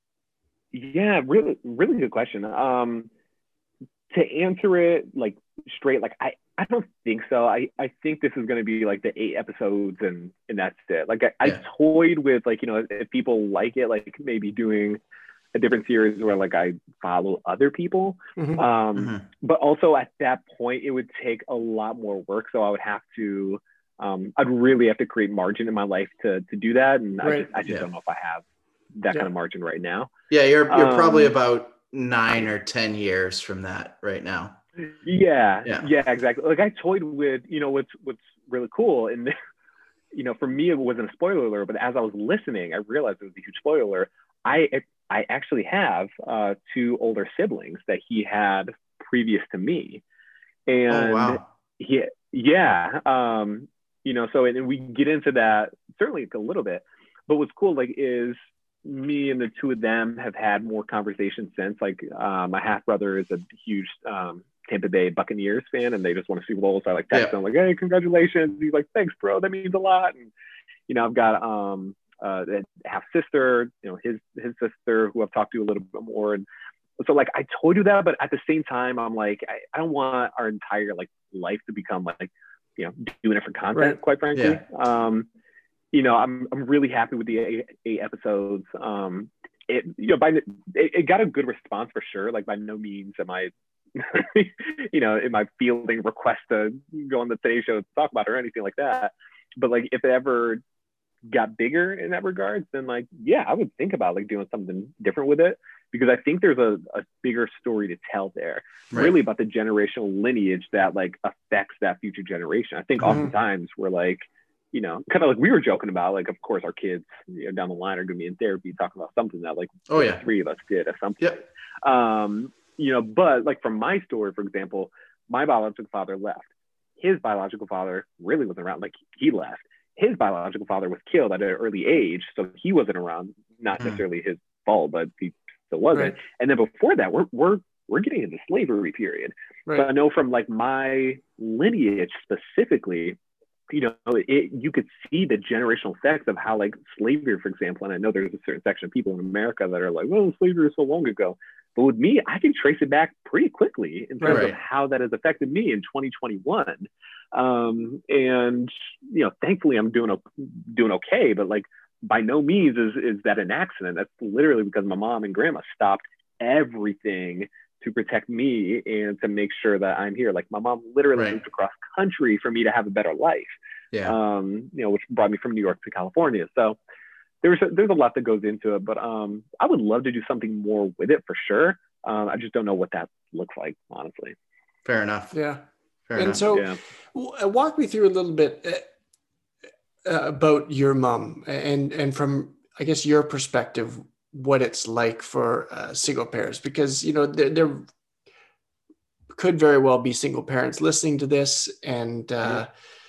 Yeah, really, really good question. Um, to answer it like straight, like I, I don't think so. I, I think this is going to be like the eight episodes and and that's it. Like I, Yeah. I toyed with like, you know, if people like it, like maybe doing a different series where like I follow other people. Mhm. Um, Mhm. but also at that point, it would take a lot more work. So I would have to, um, I'd really have to create margin in my life to to do that. And I Right. just, I just Yeah. don't know if I have that Yeah. kind of margin right now. Yeah, you're you're probably Um, about nine or ten years from that right now. Yeah, Yeah. yeah, exactly. Like I toyed with, you know, what's what's really cool, and you know, for me it wasn't a spoiler alert, but as I was listening, I realized it was a huge spoiler alert. I I actually have uh, two older siblings that he had previous to me, Oh and wow. he, yeah, um, you know, so and, and we get into that certainly a little bit, but what's cool like is me and the two of them have had more conversations since. Like uh, my half brother is a huge um, Tampa Bay Buccaneers fan, and they just won a Super Bowl. So I like text Yeah. him like, "Hey, congratulations!" He's like, "Thanks, bro. That means a lot." And you know, I've got um, uh, a half sister, you know, his his sister who I've talked to a little bit more, and so like I told you that, but at the same time, I'm like, I, I don't want our entire like life to become like, you know, doing it for content, Right. quite frankly. Yeah. Um, you know, I'm I'm really happy with the eight, eight episodes. Um, it you know by it, it got a good response for sure. Like by no means am I, you know, am I fielding requests to go on the Today Show to talk about it or anything like that. But like if it ever got bigger in that regard, then like yeah, I would think about like doing something different with it, because I think there's a, a bigger story to tell there, Right. really about the generational lineage that like affects that future generation. I think Mhm. oftentimes we're like, you know, kind of like we were joking about, like, of course, our kids, you know, down the line are going to be in therapy talking about something that, like, Oh yeah. three of us did or something. Yep. Um, you know, but like from my story, for example, my biological father left. His biological father really wasn't around. Like he left. His biological father was killed at an early age, so he wasn't around. Not Hmm. necessarily his fault, but he still wasn't. Right. And then before that, we're we're we're getting into slavery period. Right. So I know from like my lineage specifically, you know, it, you could see the generational effects of how like slavery, for example, and I know there's a certain section of people in America that are like, well, slavery is so long ago. But with me, I can trace it back pretty quickly in terms Right. of how that has affected me in twenty twenty-one. Um, and, you know, thankfully I'm doing, doing okay, but like by no means is, is that an accident. That's literally because my mom and grandma stopped everything to protect me and to make sure that I'm here. Like my mom literally Right. moved across country for me to have a better life. Yeah. Um, you know, which brought me from New York to California. So there's a, there's a lot that goes into it, but um, I would love to do something more with it for sure. Um, I just don't know what that looks like, honestly. Fair enough. Yeah. Fair And enough. so Yeah. w- walk me through a little bit uh, uh, about your mom and, and from, I guess, your perspective, what it's like for uh, single parents, because, you know, there, there could very well be single parents listening to this. And uh,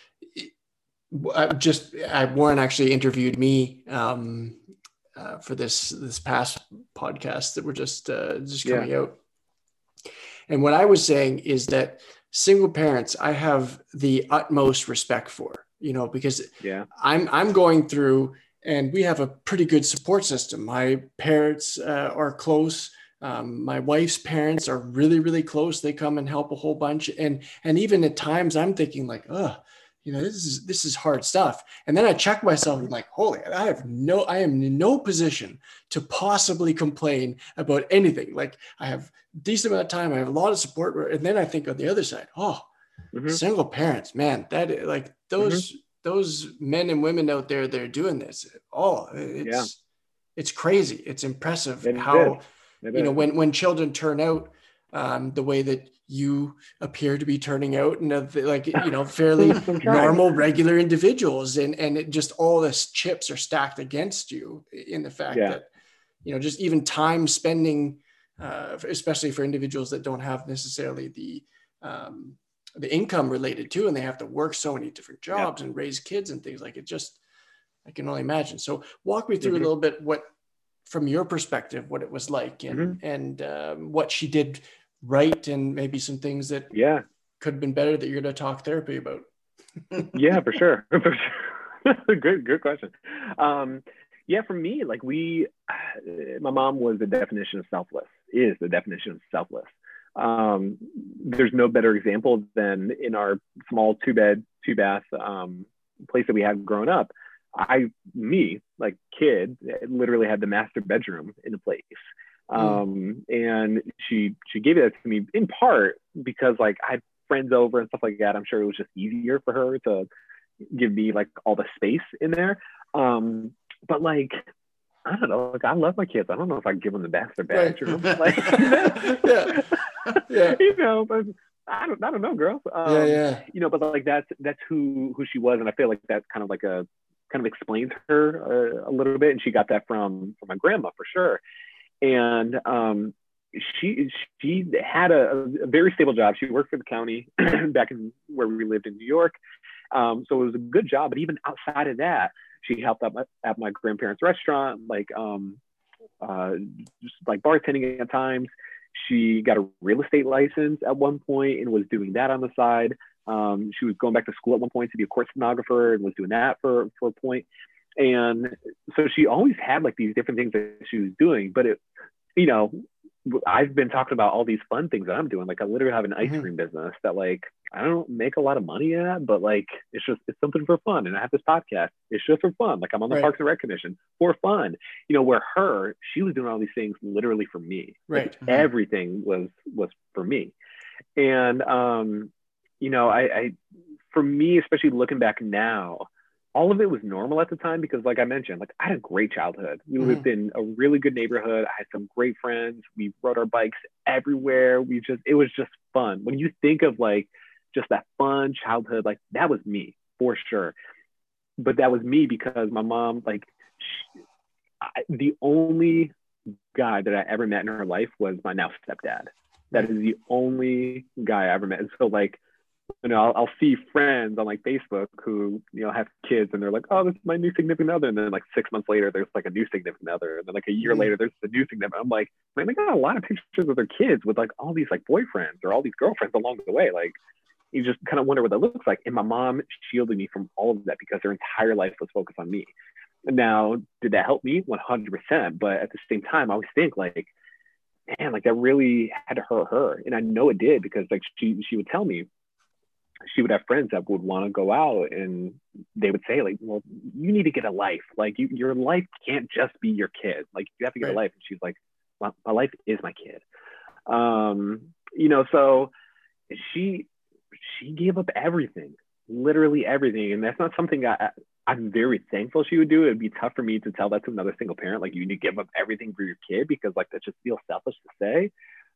I just, I, Warren actually interviewed me um, uh, for this, this past podcast that we're just, uh, just coming Yeah. out. And what I was saying is that single parents, I have the utmost respect for, you know, because Yeah. I'm, I'm going through, and we have a pretty good support system. My parents uh, are close. Um, my wife's parents are really, really close. They come and help a whole bunch. And, and even at times I'm thinking like, oh, you know, this is, this is hard stuff. And then I check myself and I'm like, holy, I have no, I am in no position to possibly complain about anything. Like I have a decent amount of time. I have a lot of support. And then I think on the other side, oh, Mm-hmm. single parents, man, that like those, mm-hmm. those men and women out there, they're doing this. Oh, it's, yeah. it's crazy. It's impressive it how, it you know, when, when children turn out um, the way that you appear to be turning out, and uh, like, you know, fairly normal, regular individuals. And, and it just, all this chips are stacked against you in the fact yeah. that, you know, just even time spending, uh, especially for individuals that don't have necessarily the, um, the income related to, and they have to work so many different jobs yeah. and raise kids and things like it. Just, I can only imagine. So walk me through mm-hmm. a little bit, what, from your perspective, what it was like, and, mm-hmm. and um, what she did right, and maybe some things that yeah could have been better that you're going to talk therapy about. yeah, for sure. For sure. good, good question. Um, yeah, for me, like we, my mom was the definition of selfless, is the definition of selfless. Um, there's no better example than in our small two bed, two bath um, place that we had growing up. I, me, like kid, literally had the master bedroom in the place. Um, mm. And she she gave it to me in part because like I had friends over and stuff like that. I'm sure it was just easier for her to give me like all the space in there. Um, but like, I don't know, like I love my kids. I don't know if I give them the best or bad. Right. Like, yeah. Yeah. You know, but I don't, I don't know, girls. Um, yeah, yeah. You know, but like that's that's who who she was, and I feel like that's kind of like a kind of explains her uh, a little bit, and she got that from from my grandma for sure. And um, she she had a, a very stable job. She worked for the county back in where we lived in New York, um, so it was a good job. But even outside of that, she helped out my, at my grandparents' restaurant, like um, uh, just like bartending at times. She got a real estate license at one point and was doing that on the side. Um, she was going back to school at one point to be a court stenographer and was doing that for, for a point. And so she always had like these different things that she was doing. But it, you know, I've been talking about all these fun things that I'm doing. Like I literally have an ice cream mm-hmm. business that like I don't make a lot of money at, but like it's just it's something for fun. And I have this podcast. It's just for fun. Like I'm on the right. Parks and Rec Commission for fun. You know, where her she was doing all these things literally for me. Right. Like, mm-hmm. Everything was was for me. And um, you know, I, I for me, especially looking back now, all of it was normal at the time because like I mentioned, like I had a great childhood. We mm-hmm. lived in a really good neighborhood. I had some great friends. We rode our bikes everywhere. We just, it was just fun. When you think of like just that fun childhood, like that was me for sure. But that was me because my mom, like she, I, the only guy that I ever met in her life was my now stepdad. That is the only guy I ever met. And so like, you know, I'll, I'll see friends on like Facebook who, you know, have kids and they're like, oh, this is my new significant other. And then like six months later, there's like a new significant other. And then like a year mm-hmm. later, there's the new significant. I'm like, man, they got a lot of pictures of their kids with like all these like boyfriends or all these girlfriends along the way. Like you just kind of wonder what that looks like. And my mom shielded me from all of that because her entire life was focused on me. Now, did that help me? one hundred percent. But at the same time, I always think like, man, like that really had to hurt her. And I know it did because like she, she would tell me, she would have friends that would want to go out and they would say like, well, you need to get a life. Like you, your life can't just be your kid. Like you have to get right. a life. And she's like, well, my life is my kid. Um, you know, so she, she gave up everything, literally everything. And that's not something I, I'm very thankful she would do. It'd be tough for me to tell that to another single parent. Like you need to give up everything for your kid because like, that just feels selfish to say.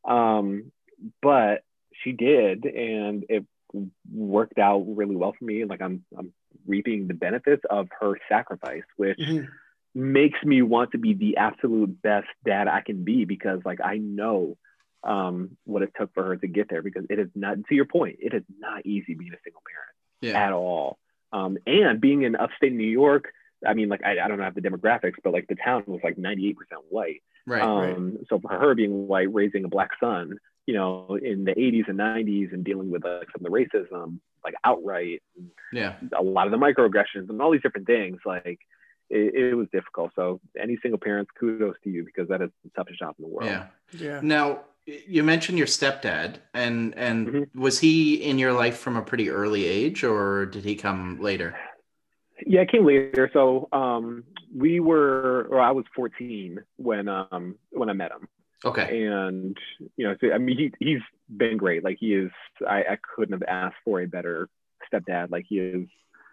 Um, but she did. And it, worked out really well for me. Like I'm I'm reaping the benefits of her sacrifice, which mm-hmm. makes me want to be the absolute best dad I can be because like I know um, what it took for her to get there because it is not, to your point, it is not easy being a single parent yeah. at all. Um, and being in upstate New York, I mean, like I, I don't have the demographics, but like the town was like ninety-eight percent white. Right, um, right. So for her being white, raising a black son, you know, in the eighties and nineties and dealing with uh, some of the racism, like outright, and yeah, a lot of the microaggressions and all these different things, like it, it was difficult. So any single parents, kudos to you because that is the toughest job in the world. Yeah. Yeah. Now you mentioned your stepdad and, and mm-hmm. was he in your life from a pretty early age or did he come later? Yeah, it came later. So um, we were, or I was fourteen when, um, when I met him. Okay. And, you know, so, I mean, he, he's been great. Like he is, I, I couldn't have asked for a better stepdad. Like he is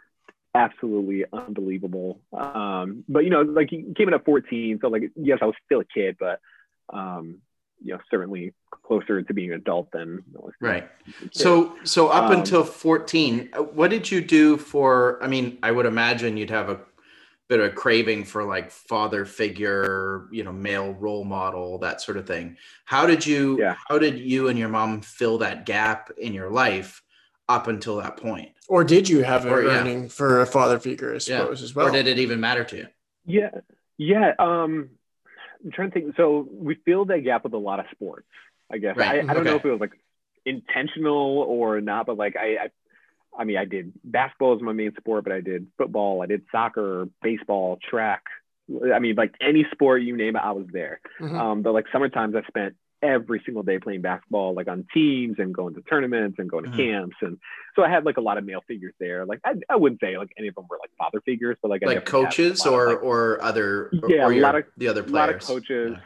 absolutely unbelievable. Um, but, you know, like he came in at fourteen. So like, yes, I was still a kid, but, um, you know, certainly closer to being an adult than. You know, right. So, so up um, until fourteen, what did you do for, I mean, I would imagine you'd have a bit of a craving for like father figure, you know, male role model, that sort of thing. How did you, yeah. how did you and your mom fill that gap in your life up until that point? Or did you have a or, yearning yeah. for a father figure, I suppose, yeah. as well? Or did it even matter to you? Yeah. Yeah. Um, I'm trying to think. So we filled that gap with a lot of sports, I guess. Right. I, I don't okay. know if it was like intentional or not, but like I, I I mean, I did basketball as my main sport, but I did football, I did soccer, baseball, track. I mean, like any sport you name it, I was there. Mm-hmm. Um, but like summer times, I spent every single day playing basketball, like on teams and going to tournaments and going to mm-hmm. camps. And so I had like a lot of male figures there. Like I, I wouldn't say like any of them were like father figures, but like I like coaches or of, like, or other yeah, or a your, lot of the other players. A lot of coaches. Okay.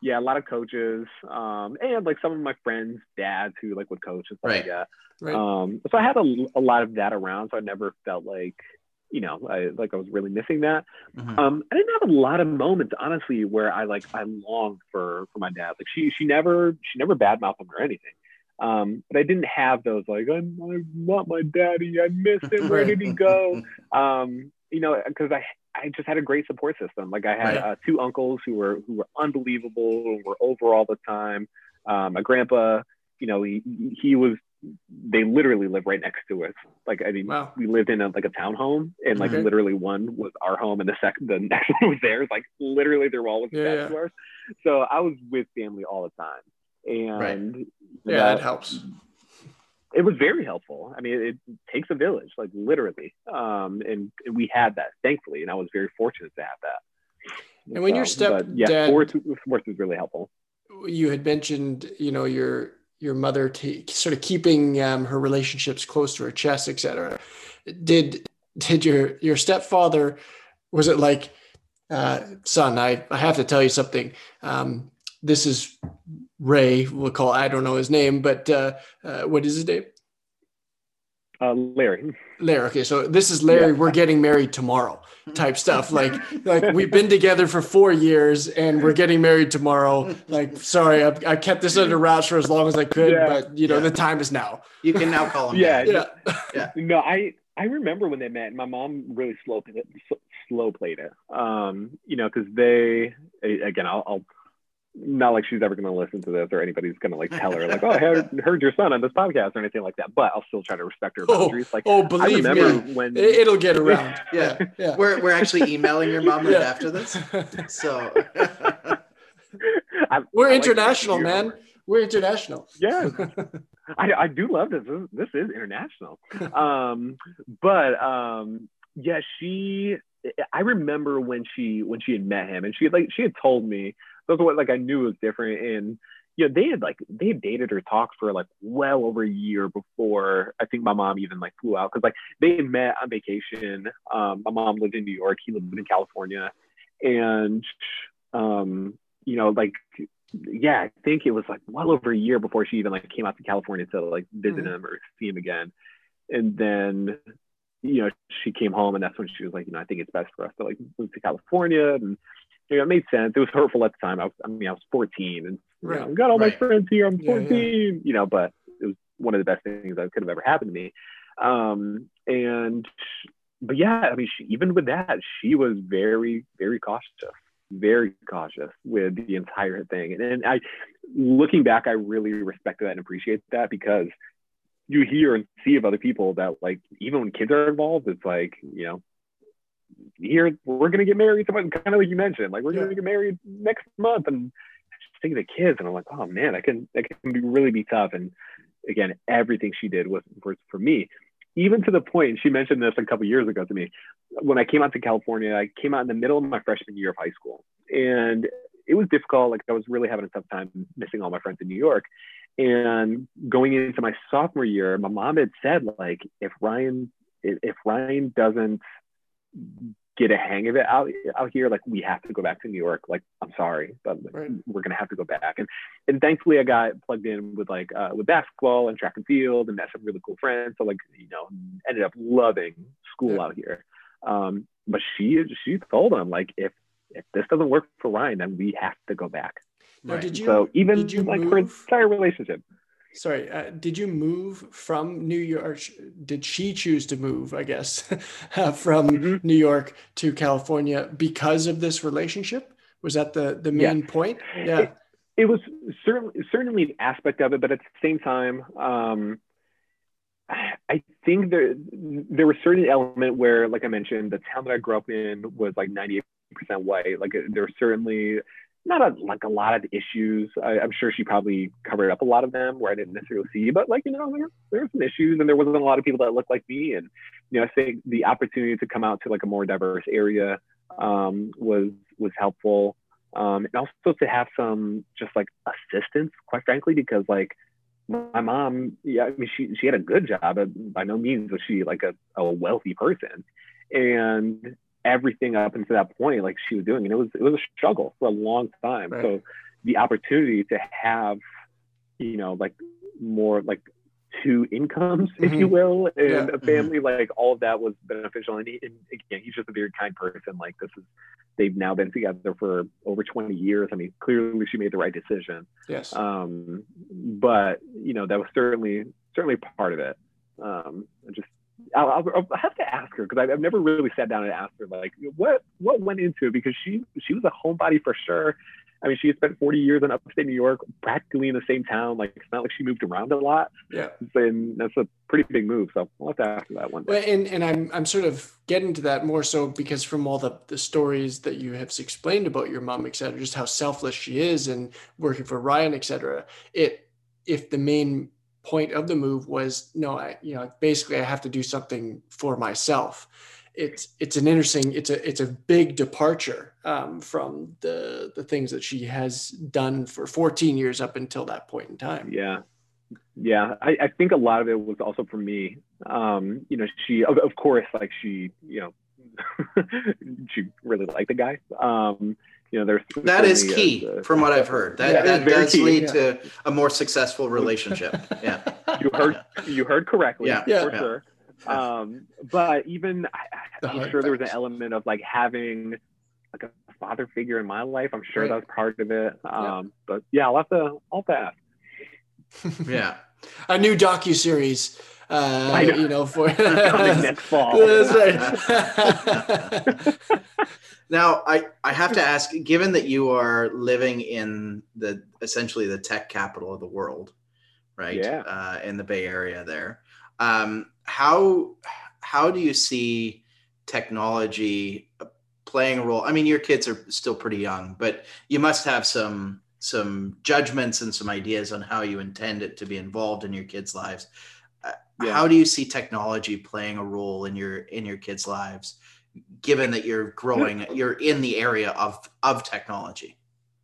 yeah, a lot of coaches, um, and like some of my friends' dads who like would coach and stuff Right. like that. Right. Um, so I had a, a lot of that around, so I never felt like, you know, I, like I was really missing that. Mhm. Um, I didn't have a lot of moments, honestly, where I like I longed for for my dad. Like she she never she never badmouthed him or anything. Um, but I didn't have those like I, I want my daddy, I miss him, where Right. did he go? Um, you know, because I I just had a great support system. Like I had Right. uh, two uncles who were who were unbelievable, and were over all the time. Um, my grandpa, you know, he he was. They literally live right next to us. Like I mean, Wow. we lived in a, like a townhome, and like Okay. literally one was our home, and the second the next one was theirs. Like literally, they were always Yeah, attached yeah. to ours. So I was with family all the time, and Yeah, that, that helps. it was very helpful. I mean, it, it takes a village, like literally. Um, and, and we had that, thankfully, and I was very fortunate to have that. And when your So, but yeah, stepdad- sports, sports was really helpful. You had mentioned, you know, your your mother t- sort of keeping um, her relationships close to her chest, et cetera. Did did your your stepfather, was it like, uh, son, I, I have to tell you something. Um, this is Ray, we'll call, I don't know his name, but uh, uh, what is his name? Uh, Larry. Larry. Okay, so this is Larry. Yeah. We're getting married tomorrow, type stuff. Like, like we've been together for four years and we're getting married tomorrow. Like, sorry, I, I kept this under wraps for as long as I could, Yeah. but you know, Yeah. the time is now. You can now call him. Yeah. Dad. Yeah. No, I I remember when they met. And my mom really slow it, slow played it. Um, you know, because they again, I'll, I'll not like she's ever going to listen to this or anybody's going to like tell her like, oh, I heard, heard your son on this podcast or anything like that. But I'll still try to respect her boundaries. Oh, like, oh, I believe remember me, when it- it'll get around. Yeah. Yeah. We're we're actually emailing your mom right Yeah. after this. So I, We're I like international, that. man. We're international. Yeah, I, I do love this. This, this is international. Um, but um, yeah, she. I remember when she when she had met him, and she had like she had told me those were what like I knew was different, and you know they had like they had dated or talked for like well over a year before I think my mom even like flew out, because like they had met on vacation. Um, my mom lived in New York, he lived in California, and um, you know like. Yeah, I think it was like well over a year before she even like came out to California to like visit Mm-hmm. him or see him again. And then, you know, she came home, and that's when she was like, you know, I think it's best for us to like move to California. And you know, it made sense. It was hurtful at the time. I was, I mean, I was fourteen, and you Right. know, I got all Right. my friends here. I'm Yeah, yeah. fourteen, you know, but it was one of the best things that could have ever happened to me. Um, and but yeah, I mean, she, even with that, she was very, very cautious. Very cautious with the entire thing. And, and I, looking back, I really respect that and appreciate that, because you hear and see of other people that like, even when kids are involved, it's like, you know, here, we're going to get married. Kind of like you mentioned, like we're Yeah. going to get married next month, and just think of the kids. And I'm like, oh man, that can, that can be, really be tough. And again, everything she did was, was for me. Even to the point, she mentioned this a couple years ago to me, when I came out to California, I came out in the middle of my freshman year of high school, and it was difficult. Like I was really having a tough time missing all my friends in New York. And going into my sophomore year, my mom had said, like, if Ryan, if Ryan doesn't get a hang of it out out here, like we have to go back to New York. Like, I'm sorry, but Right. we're gonna have to go back. And and thankfully I got plugged in with like uh, with basketball and track and field, and met some really cool friends. So like, you know, ended up loving school Yeah. out here. Um, but she she told him like, if if this doesn't work for Ryan, then we have to go back. Now, Right. did you, So even did you like move? her entire relationship. Sorry, uh, did you move from New York? Did she choose to move, I guess, uh, from Mhm. New York to California because of this relationship? Was that the, the Yeah. main point? Yeah. It, it was certainly certainly an aspect of it, but at the same time, um, I think there there was certain element where, like I mentioned, the town that I grew up in was like ninety-eight percent white. Like there was certainly not a, like a lot of issues. I, I'm sure she probably covered up a lot of them where I didn't necessarily see, but like, you know, there, there were some issues, and there wasn't a lot of people that looked like me. And, you know, I think the opportunity to come out to like a more diverse area um, was, was helpful. Um, and also to have some just like assistance, quite frankly, because like my mom, yeah, I mean, she, she had a good job, but by no means was she like a, a wealthy person. And everything up until that point, like she was doing, and it was it was a struggle for a long time. Right. So, the opportunity to have, you know, like more like two incomes, if Mm-hmm. you will, and Yeah. a family, like all of that was beneficial. And, he, and again, he's just a very kind person. Like this is, they've now been together for over twenty years. I mean, clearly she made the right decision. Yes. Um, but you know, that was certainly, certainly part of it. Um, just, I'll, I'll, I'll have to ask her, because I've, I've never really sat down and asked her like what what went into it, because she she was a homebody for sure. I mean, she had spent forty years in upstate New York, practically in the same town. Like it's not like she moved around a lot. Yeah, and that's a pretty big move. So I'll have to ask her that one day. well, and and I'm I'm sort of getting to that more so because from all the the stories that you have explained about your mom, et cetera, just how selfless she is and working for Ryan, et cetera. It if the main point of the move was no, I you know basically I have to do something for myself. It's it's an interesting it's a it's a big departure um, from the the things that she has done for fourteen years up until that point in time. Yeah, yeah. I, I think a lot of it was also for me. Um, you know, she of, of course like she you know she really liked the guy. Um, you know, there's that is key a, a, from what I've heard. That yeah, that does key. lead yeah. to a more successful relationship. Yeah, you heard you heard correctly. Yeah, yeah. for yeah. sure. Um, but even I, I'm sure there was an element of like having like a father figure in my life. I'm sure right. that was part of it. Um, yeah. But yeah, I'll have to I'll have to ask. Yeah, a new docu-series uh you know for coming next fall. Now I I have to ask, given that you are living in the essentially the tech capital of the world, right? Yeah. Uh, in the Bay Area there, um, how how do you see technology playing a role? I mean, your kids are still pretty young, but you must have some some judgments and some ideas on how you intend it to be involved in your kids' lives. Uh, Yeah. How do you see technology playing a role in your in your kids' lives, given that you're growing, you're in the area of of technology?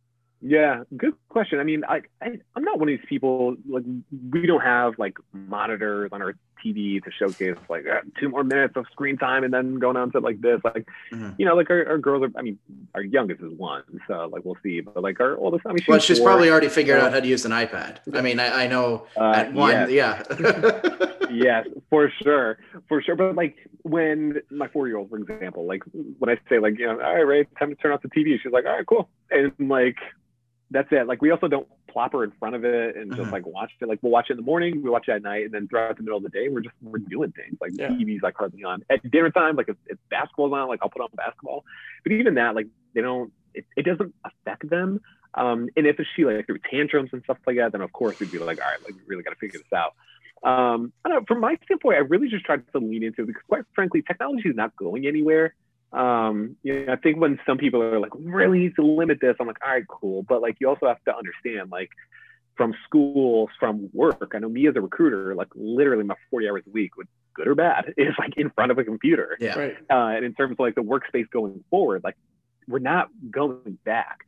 Yeah, good question. I mean, I, I I'm not one of these people, like we don't have like monitors on our T V to showcase like uh, two more minutes of screen time and then going on to like this, like Mm-hmm. you know, like our, our girls are. I mean, our youngest is one, so like we'll see. But like our oldest, I mean, she's Well, she's four. probably already figured out how to use an iPad. I mean, I, I know Uh, at one, yes. yeah. Yes, for sure, for sure. But like when my four-year-old, for example, like when I say like, you know, all right, Ray, time to turn off the T V, she's like, all right, cool, and like that's it. Like we also don't plop her in front of it and just Mhm. like watch it. Like we'll watch it in the morning, we watch it at night, and then throughout the middle of the day, we're just we're doing things. Like Yeah. T V's like hardly on at dinner time. Like if, if basketball's on, like I'll put on basketball. But even that, like they don't. It, it doesn't affect them. Um, and if she like through tantrums and stuff like that, then of course we'd be like, all right, like we really got to figure this out. Um, I don't know, from my standpoint, I really just tried to lean into it because, quite frankly, technology is not going anywhere. Um, you know, I think when some people are like, we really need to limit this, I'm like, all right, cool. But like, you also have to understand, like, from schools, from work. I know me as a recruiter, like, literally my forty hours a week, good or bad, is like in front of a computer. Yeah. Right. Uh, and in terms of like the workspace going forward, like, we're not going back.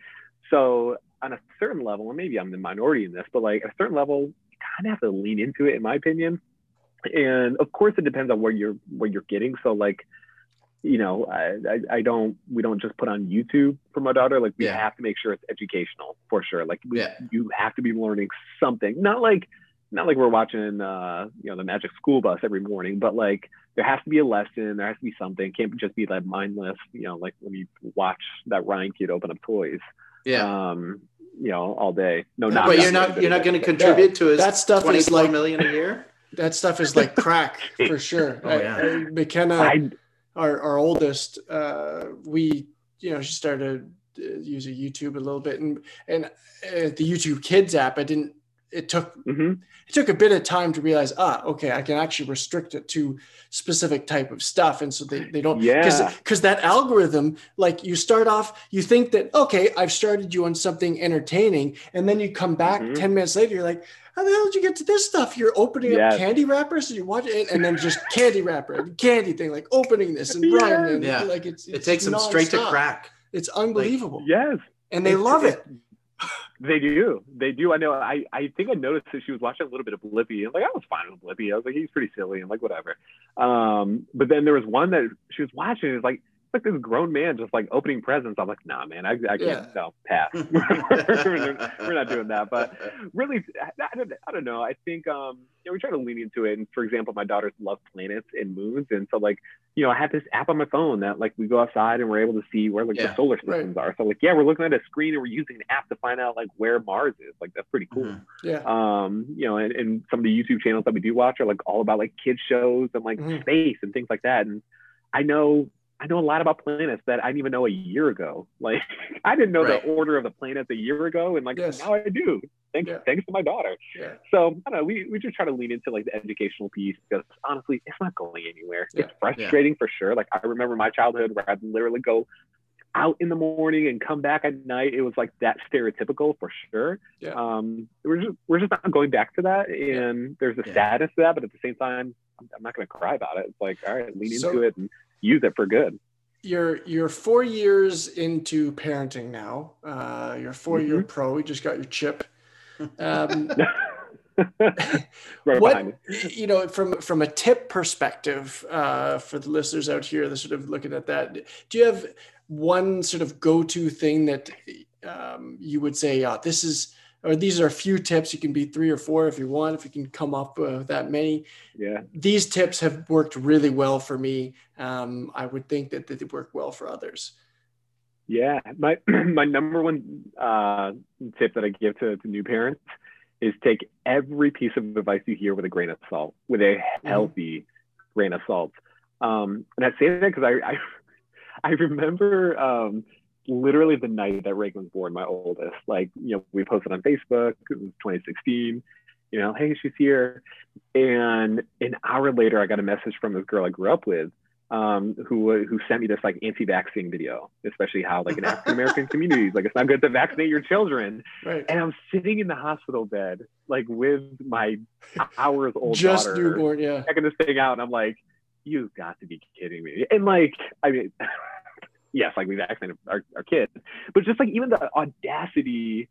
So on a certain level, and maybe I'm the minority in this, but like at a certain level, you kind of have to lean into it, in my opinion. And of course, it depends on where you're where you're getting. So like, you know, I, I, I don't, we don't just put on YouTube for my daughter. Like we Yeah. have to make sure it's educational for sure. Like we, Yeah. you have to be learning something, not like, not like we're watching, uh, you know, the Magic School Bus every morning, but like there has to be a lesson. There has to be something. It can't just be that mindless, you know, like when you watch that Ryan kid open up toys, Yeah. um, you know, all day. No, Yeah, not. But you're not, you're not going to contribute to his That stuff is twenty-four like- million a year? That stuff is like crack for sure. Oh, I- yeah. I- McKenna, I, our, our oldest, uh, we, you know, she started uh, using YouTube a little bit, and and uh, the YouTube Kids app. I didn't. It took mhm. it took a bit of time to realize, ah, okay, I can actually restrict it to specific type of stuff, and so they they don't, Yeah. because that algorithm, like you start off, you think that okay, I've started you on something entertaining, and then you come back Mhm. ten minutes later, you're like, how the hell did you get to this stuff? You're opening Yes. up candy wrappers and you watch it, and then just candy wrapper, candy thing, like opening this and Yes. running, and Yeah. like it's, It it's takes them straight to nonstop. crack. It's unbelievable, Yes. and they It's- love it's- it. They do. They do. I know. I, I think I noticed that she was watching a little bit of Blippi. And like, I was fine with Blippi. I was like, he's pretty silly and like, whatever. Um, but then there was one that she was watching. It's like, like this grown man just like opening presents. I'm like, nah, man, I, I can't, Yeah. no, pass. we're, we're not doing that. But really, I don't, I don't know. I think, um, you know, we try to lean into it. And for example, my daughters love planets and moons. And so like, you know, I have this app on my phone that like we go outside and we're able to see where like Yeah. the solar systems Right. are. So like, yeah, we're looking at a screen and we're using an app to find out like where Mars is. Like, that's pretty cool. Mm-hmm. Yeah. Um, you know, and, and some of the YouTube channels that we do watch are like all about like kids shows and like Mhm. space and things like that. And I know, I know a lot about planets that I didn't even know a year ago. Like, I didn't know Right. the order of the planets a year ago, and like Yes. now I do. Thanks, Yeah. thanks to my daughter. Yeah. So I don't know. We we just try to lean into like the educational piece because honestly, it's not going anywhere. Yeah. It's frustrating for sure. Like I remember my childhood where I'd literally go out in the morning and come back at night. It was like that stereotypical for sure. Yeah. Um, we're just we're just not going back to that, and there's a Yeah. sadness to that, but at the same time, I'm, I'm not going to cry about it. It's like, all right, lean So- into it and use it for good. You're you're four years into parenting now. Uh, you're a four-year Mhm. pro. You just got your chip. Um, right what behind me. you know from from a tip perspective uh, for the listeners out here that sort of looking at that, do you have one sort of go-to thing that um, you would say, uh, this is, or these are a few tips? You can be three or four if you want, if you can come up with that many. Yeah. These tips have worked really well for me. Um, I would think that, that they work well for others. Yeah, my my number one uh, tip that I give to, to new parents is take every piece of advice you hear with a grain of salt, with a healthy mm-hmm. grain of salt. Um, and I say that because I, I I remember um, literally the night that Reagan was born, my oldest. Like, you know, we posted on Facebook. It was twenty sixteen. You know, hey, she's here. And an hour later, I got a message from this girl I grew up with. Um, who who sent me this like anti-vaccine video, especially how like in African American communities, like it's not good to vaccinate your children. Right. And I'm sitting in the hospital bed, like with my hours old just daughter, newborn, yeah, checking this thing out, and I'm like, you've got to be kidding me. And like, I mean, yes, like we vaccinated our, our kids, but just like even the audacity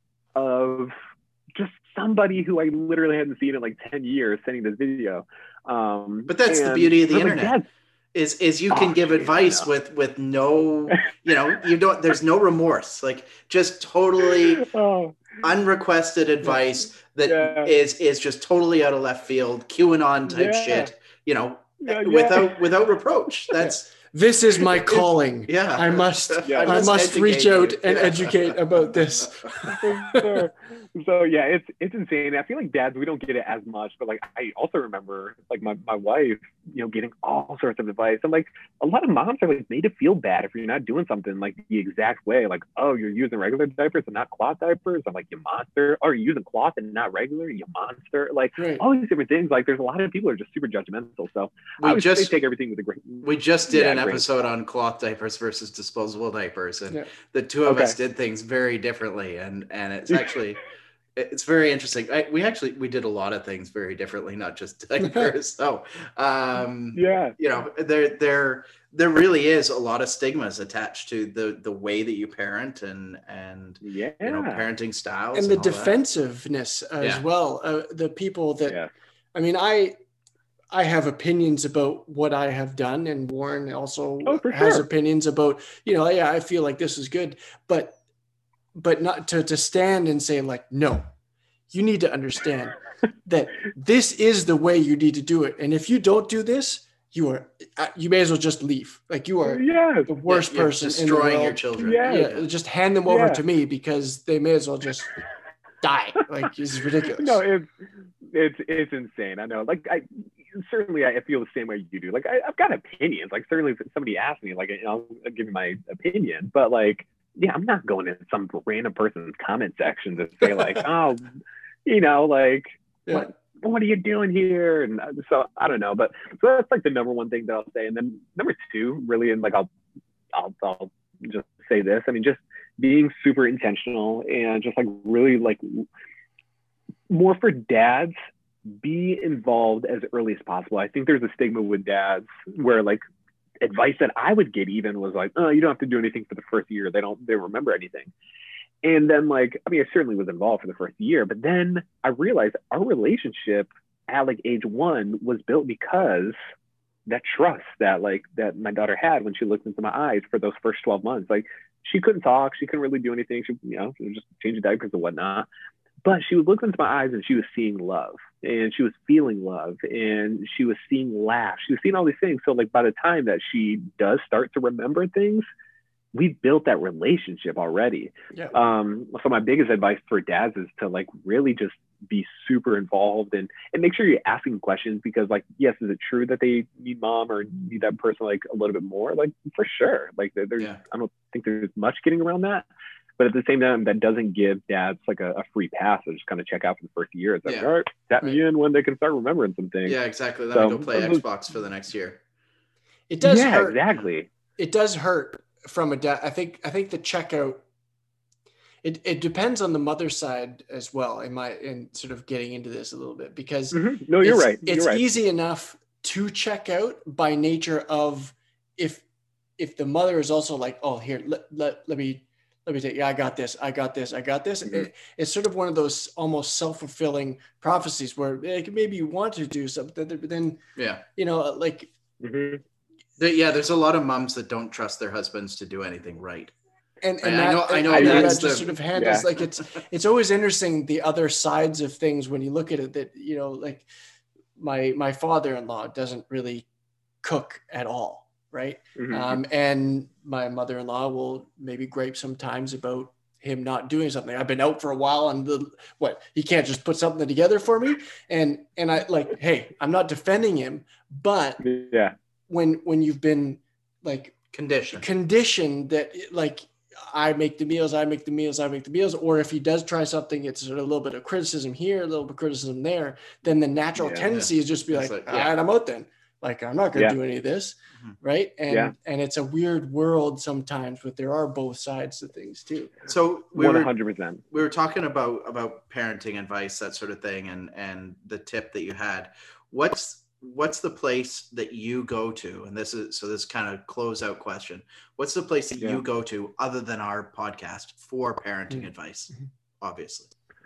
of just somebody who I literally hadn't seen in like ten years sending this video. Um, but that's the beauty of the like, internet. Is is you can oh, give geez, advice with with no, you know, you don't, there's no remorse, like just totally oh. unrequested advice that yeah. is is just totally out of left field, QAnon type yeah. shit, you know, yeah, without yeah. without reproach. That's yeah. This is my calling. Yeah, I must yeah. I must, I must reach out and yeah. educate about this. sure. So yeah, it's it's insane. I feel like dads, we don't get it as much, but like I also remember like my, my wife, you know, getting all sorts of advice. And like a lot of moms are like made to feel bad if you're not doing something like the exact way. Like, oh, you're using regular diapers and not cloth diapers. I'm like, you monster. Or you're using cloth and not regular, you monster. Like right. all these different things. Like there's a lot of people who are just super judgmental. So we I would just say take everything with a great. We just did yeah, an great. episode on cloth diapers versus disposable diapers, and yeah. the two of okay. us did things very differently, and and it's actually it's very interesting. I, we actually we did a lot of things very differently, not just diapers. So um, yeah, you know, there there there really is a lot of stigmas attached to the the way that you parent and and yeah, you know, parenting styles and, and the all defensiveness that. as yeah. well. Uh, the people that yeah. I mean, I. I have opinions about what I have done, and Warren also oh, has sure. opinions about, you know, yeah, I feel like this is good, but, but not to, to stand and say like, no, you need to understand that this is the way you need to do it. And if you don't do this, you are, you may as well just leave. Like you are yes. the worst yeah, person destroying in the world. your children. Yes. Yeah, yeah, just hand them over yeah. to me because they may as well just die. Like it's ridiculous. No, it's it's it's insane. I know. Like I certainly I feel the same way you do. Like I, I've got opinions. Like certainly if somebody asks me, like I'll, I'll give you my opinion. But like, yeah, I'm not going in some random person's comment section to say like, oh, you know, like yeah. what what are you doing here? And so I don't know. But so that's like the number one thing that I'll say. And then number two, really, and like I'll I'll I'll just say this. I mean, just being super intentional and just like really like more for dads, be involved as early as possible. I think there's a stigma with dads where like advice that I would get even was like, oh, you don't have to do anything for the first year. They don't, they don't remember anything. And then like, I mean, I certainly was involved for the first year, but then I realized our relationship at like age one was built because that trust that like that my daughter had when she looked into my eyes for those first twelve months. Like she couldn't talk, she couldn't really do anything. She, you know, she was just changing diapers and whatnot. But she would look into my eyes and she was seeing love and she was feeling love and she was seeing laughs. She was seeing all these things. So like by the time that she does start to remember things, we've built that relationship already. Yeah. Um, so my biggest advice for dads is to like really just be super involved and, and make sure you're asking questions because like, yes, is it true that they need mom or need that person like a little bit more? Like for sure. Like there's, yeah. I don't think there's much getting around that. But at the same time, that doesn't give dads like a, a free pass to just kind of check out for the first year. It's like, yeah. all right, tap right. me in when they can start remembering some things. Yeah, exactly. Let so, me go play Xbox for the next year. It does yeah, hurt. exactly. It does hurt from a dad. I think I think the checkout, it, it depends on the mother's side as well, in my in sort of getting into this a little bit, because mm-hmm. no, you're it's, right. You're it's right. easy enough to check out by nature of if if the mother is also like, oh, here, let, let, let me Let me take, yeah, I got this, I got this, I got this. Mm-hmm. It, it's sort of one of those almost self-fulfilling prophecies where like, maybe you want to do something, but then, yeah, you know, like, mm-hmm. there, yeah, there's a lot of moms that don't trust their husbands to do anything right. And, and I, that, know, I know, I know that the, just sort of handles yeah. like it's, it's always interesting the other sides of things when you look at it. That you know, like my my father-in-law doesn't really cook at all. Right. Mm-hmm. Um, and my mother-in-law will maybe gripe sometimes about him not doing something. I've been out for a while and the, what, he can't just put something together for me. And, and I like, hey, I'm not defending him, but yeah, when, when you've been like conditioned, conditioned that like, I make the meals, I make the meals, I make the meals. Or if he does try something, it's sort of a little bit of criticism here, a little bit of criticism there. Then the natural yeah, tendency yeah. is just be like, like, all yeah. right, I'm out then. Like, I'm not going to yeah. do any of this. Right. And, yeah. and it's a weird world sometimes, but there are both sides to things too. So we one hundred percent were, we were talking about, about parenting advice, that sort of thing. And, and the tip that you had, what's, what's the place that you go to? And this is, so this kind of close out question. What's the place that yeah. you go to other than our podcast for parenting mm-hmm. advice? Obviously.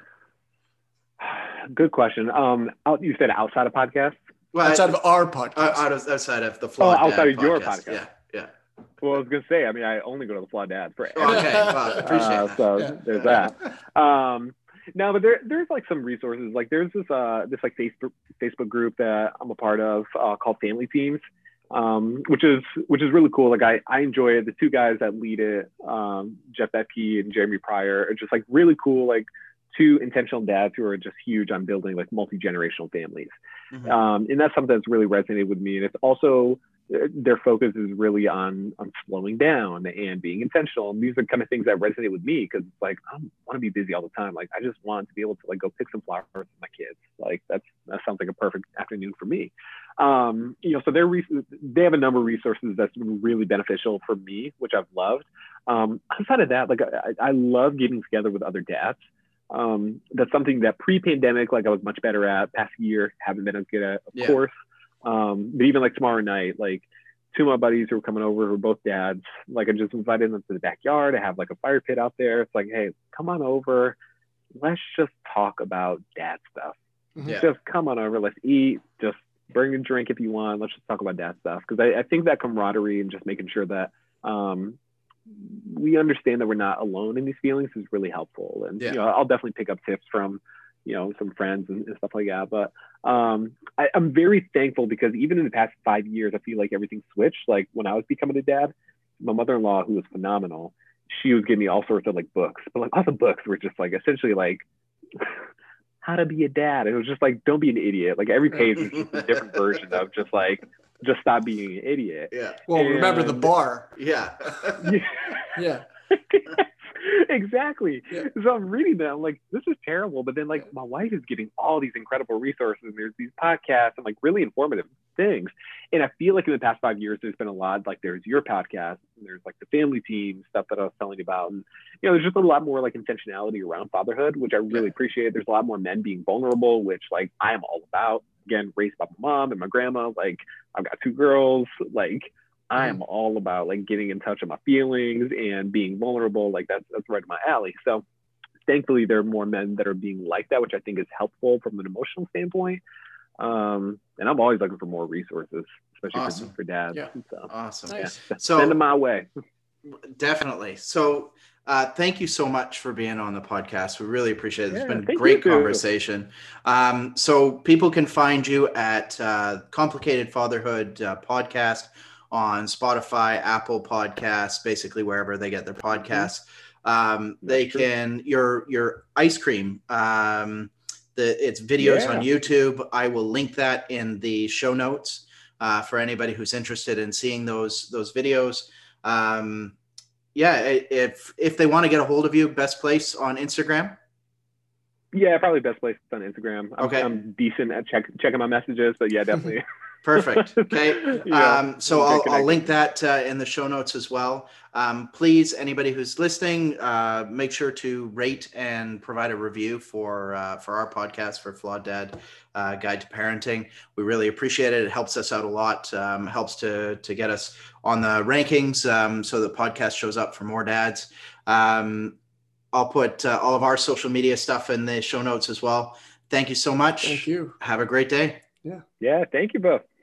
Good question. Um, out, you said outside of podcasts? Well, outside of our podcast. Uh, out of, outside of the Flawed Oh, outside Dad of your podcast. podcast. Yeah, yeah. Well, I was going to say, I mean, I only go to the Flawed Dad for everything. Okay, well, appreciate uh, that. So yeah. there's that. Um, no, but there, there's like some resources. Like there's this, uh, this like Facebook, Facebook group that I'm a part of uh, called Family Teams, um, which is, which is really cool. Like I, I enjoy it. The two guys that lead it, um, Jeff Betke and Jeremy Pryor, are just like really cool, like two intentional dads who are just huge on building like multi-generational families. Mm-hmm. Um, and that's something that's really resonated with me. And it's also, their focus is really on, on slowing down and being intentional. And these are kind of things that resonate with me because it's like, I want to be busy all the time. Like, I just want to be able to like go pick some flowers with my kids. Like that's, that sounds like a perfect afternoon for me. Um, you know, so they're, re- they have a number of resources that's been really beneficial for me, which I've loved. Um, outside of that, like I, I love getting together with other dads. Um, that's something that pre-pandemic, like I was much better at. Past year, haven't been as good at, of yeah. course. Um, but even like tomorrow night, like two of my buddies who are coming over, who are both dads, like I just invited them to the backyard. I have like a fire pit out there. It's like, hey, come on over. Let's just talk about dad stuff. Yeah. Just come on over. Let's eat. Just bring a drink if you want. Let's just talk about dad stuff. Because I, I think that camaraderie and just making sure that um, we understand that we're not alone in these feelings is really helpful. And, yeah. you know, I'll definitely pick up tips from, you know, some friends and, and stuff like that. But um, I, I'm very thankful because even in the past five years, I feel like everything switched. Like when I was becoming a dad, my mother-in-law, who was phenomenal, she was giving me all sorts of like books, but like all the books were just like essentially like how to be a dad. It was just like, don't be an idiot. Like every page was just a different version of just like, just stop being an idiot. Yeah. Well, and, remember the bar. Yeah. yeah. yeah. Exactly. Yeah. So I'm reading that. I'm like, this is terrible. But then like my wife is getting all these incredible resources. And there's these podcasts and like really informative things. And I feel like in the past five years, there's been a lot, like there's your podcast and there's like the Family Team stuff that I was telling you about. And, you know, there's just a lot more like intentionality around fatherhood, which I really yeah. appreciate. There's a lot more men being vulnerable, which like I'm all about. Again, raised by my mom and my grandma. Like I've got two girls. Like I am all about like getting in touch with my feelings and being vulnerable. Like that's, that's right in my alley. So thankfully there are more men that are being like that, which I think is helpful from an emotional standpoint. Um, and I'm always looking for more resources, especially Awesome. for, for dads. Yeah. So, Awesome. Nice. yeah, So- send them my way. Definitely. So uh, thank you so much for being on the podcast. We really appreciate it. It's Yeah, been a thank great you too. conversation. Um, so people can find you at uh, Complicated Fatherhood uh, Podcast on Spotify, Apple Podcasts, basically wherever they get their podcasts. Um, they true. can your your ice cream. Um, the it's videos Yeah. on YouTube. I will link that in the show notes uh, for anybody who's interested in seeing those those videos. Um, yeah, if if they want to get a hold of you, best place on Instagram. Yeah, probably best place on Instagram. I'm, Okay. I'm decent at check, checking my messages, but yeah, definitely. Perfect. Okay. Yeah, Um, so we'll I'll, get I'll link connected. that uh, in the show notes as well. Um, please, anybody who's listening, uh, make sure to rate and provide a review for uh, for our podcast for Flawed Dad uh, Guide to Parenting. We really appreciate it. It helps us out a lot. Um, helps to to get us on the rankings um, so the podcast shows up for more dads. Um, I'll put uh, all of our social media stuff in the show notes as well. Thank you so much. Thank you. Have a great day. Yeah. Yeah, thank you both.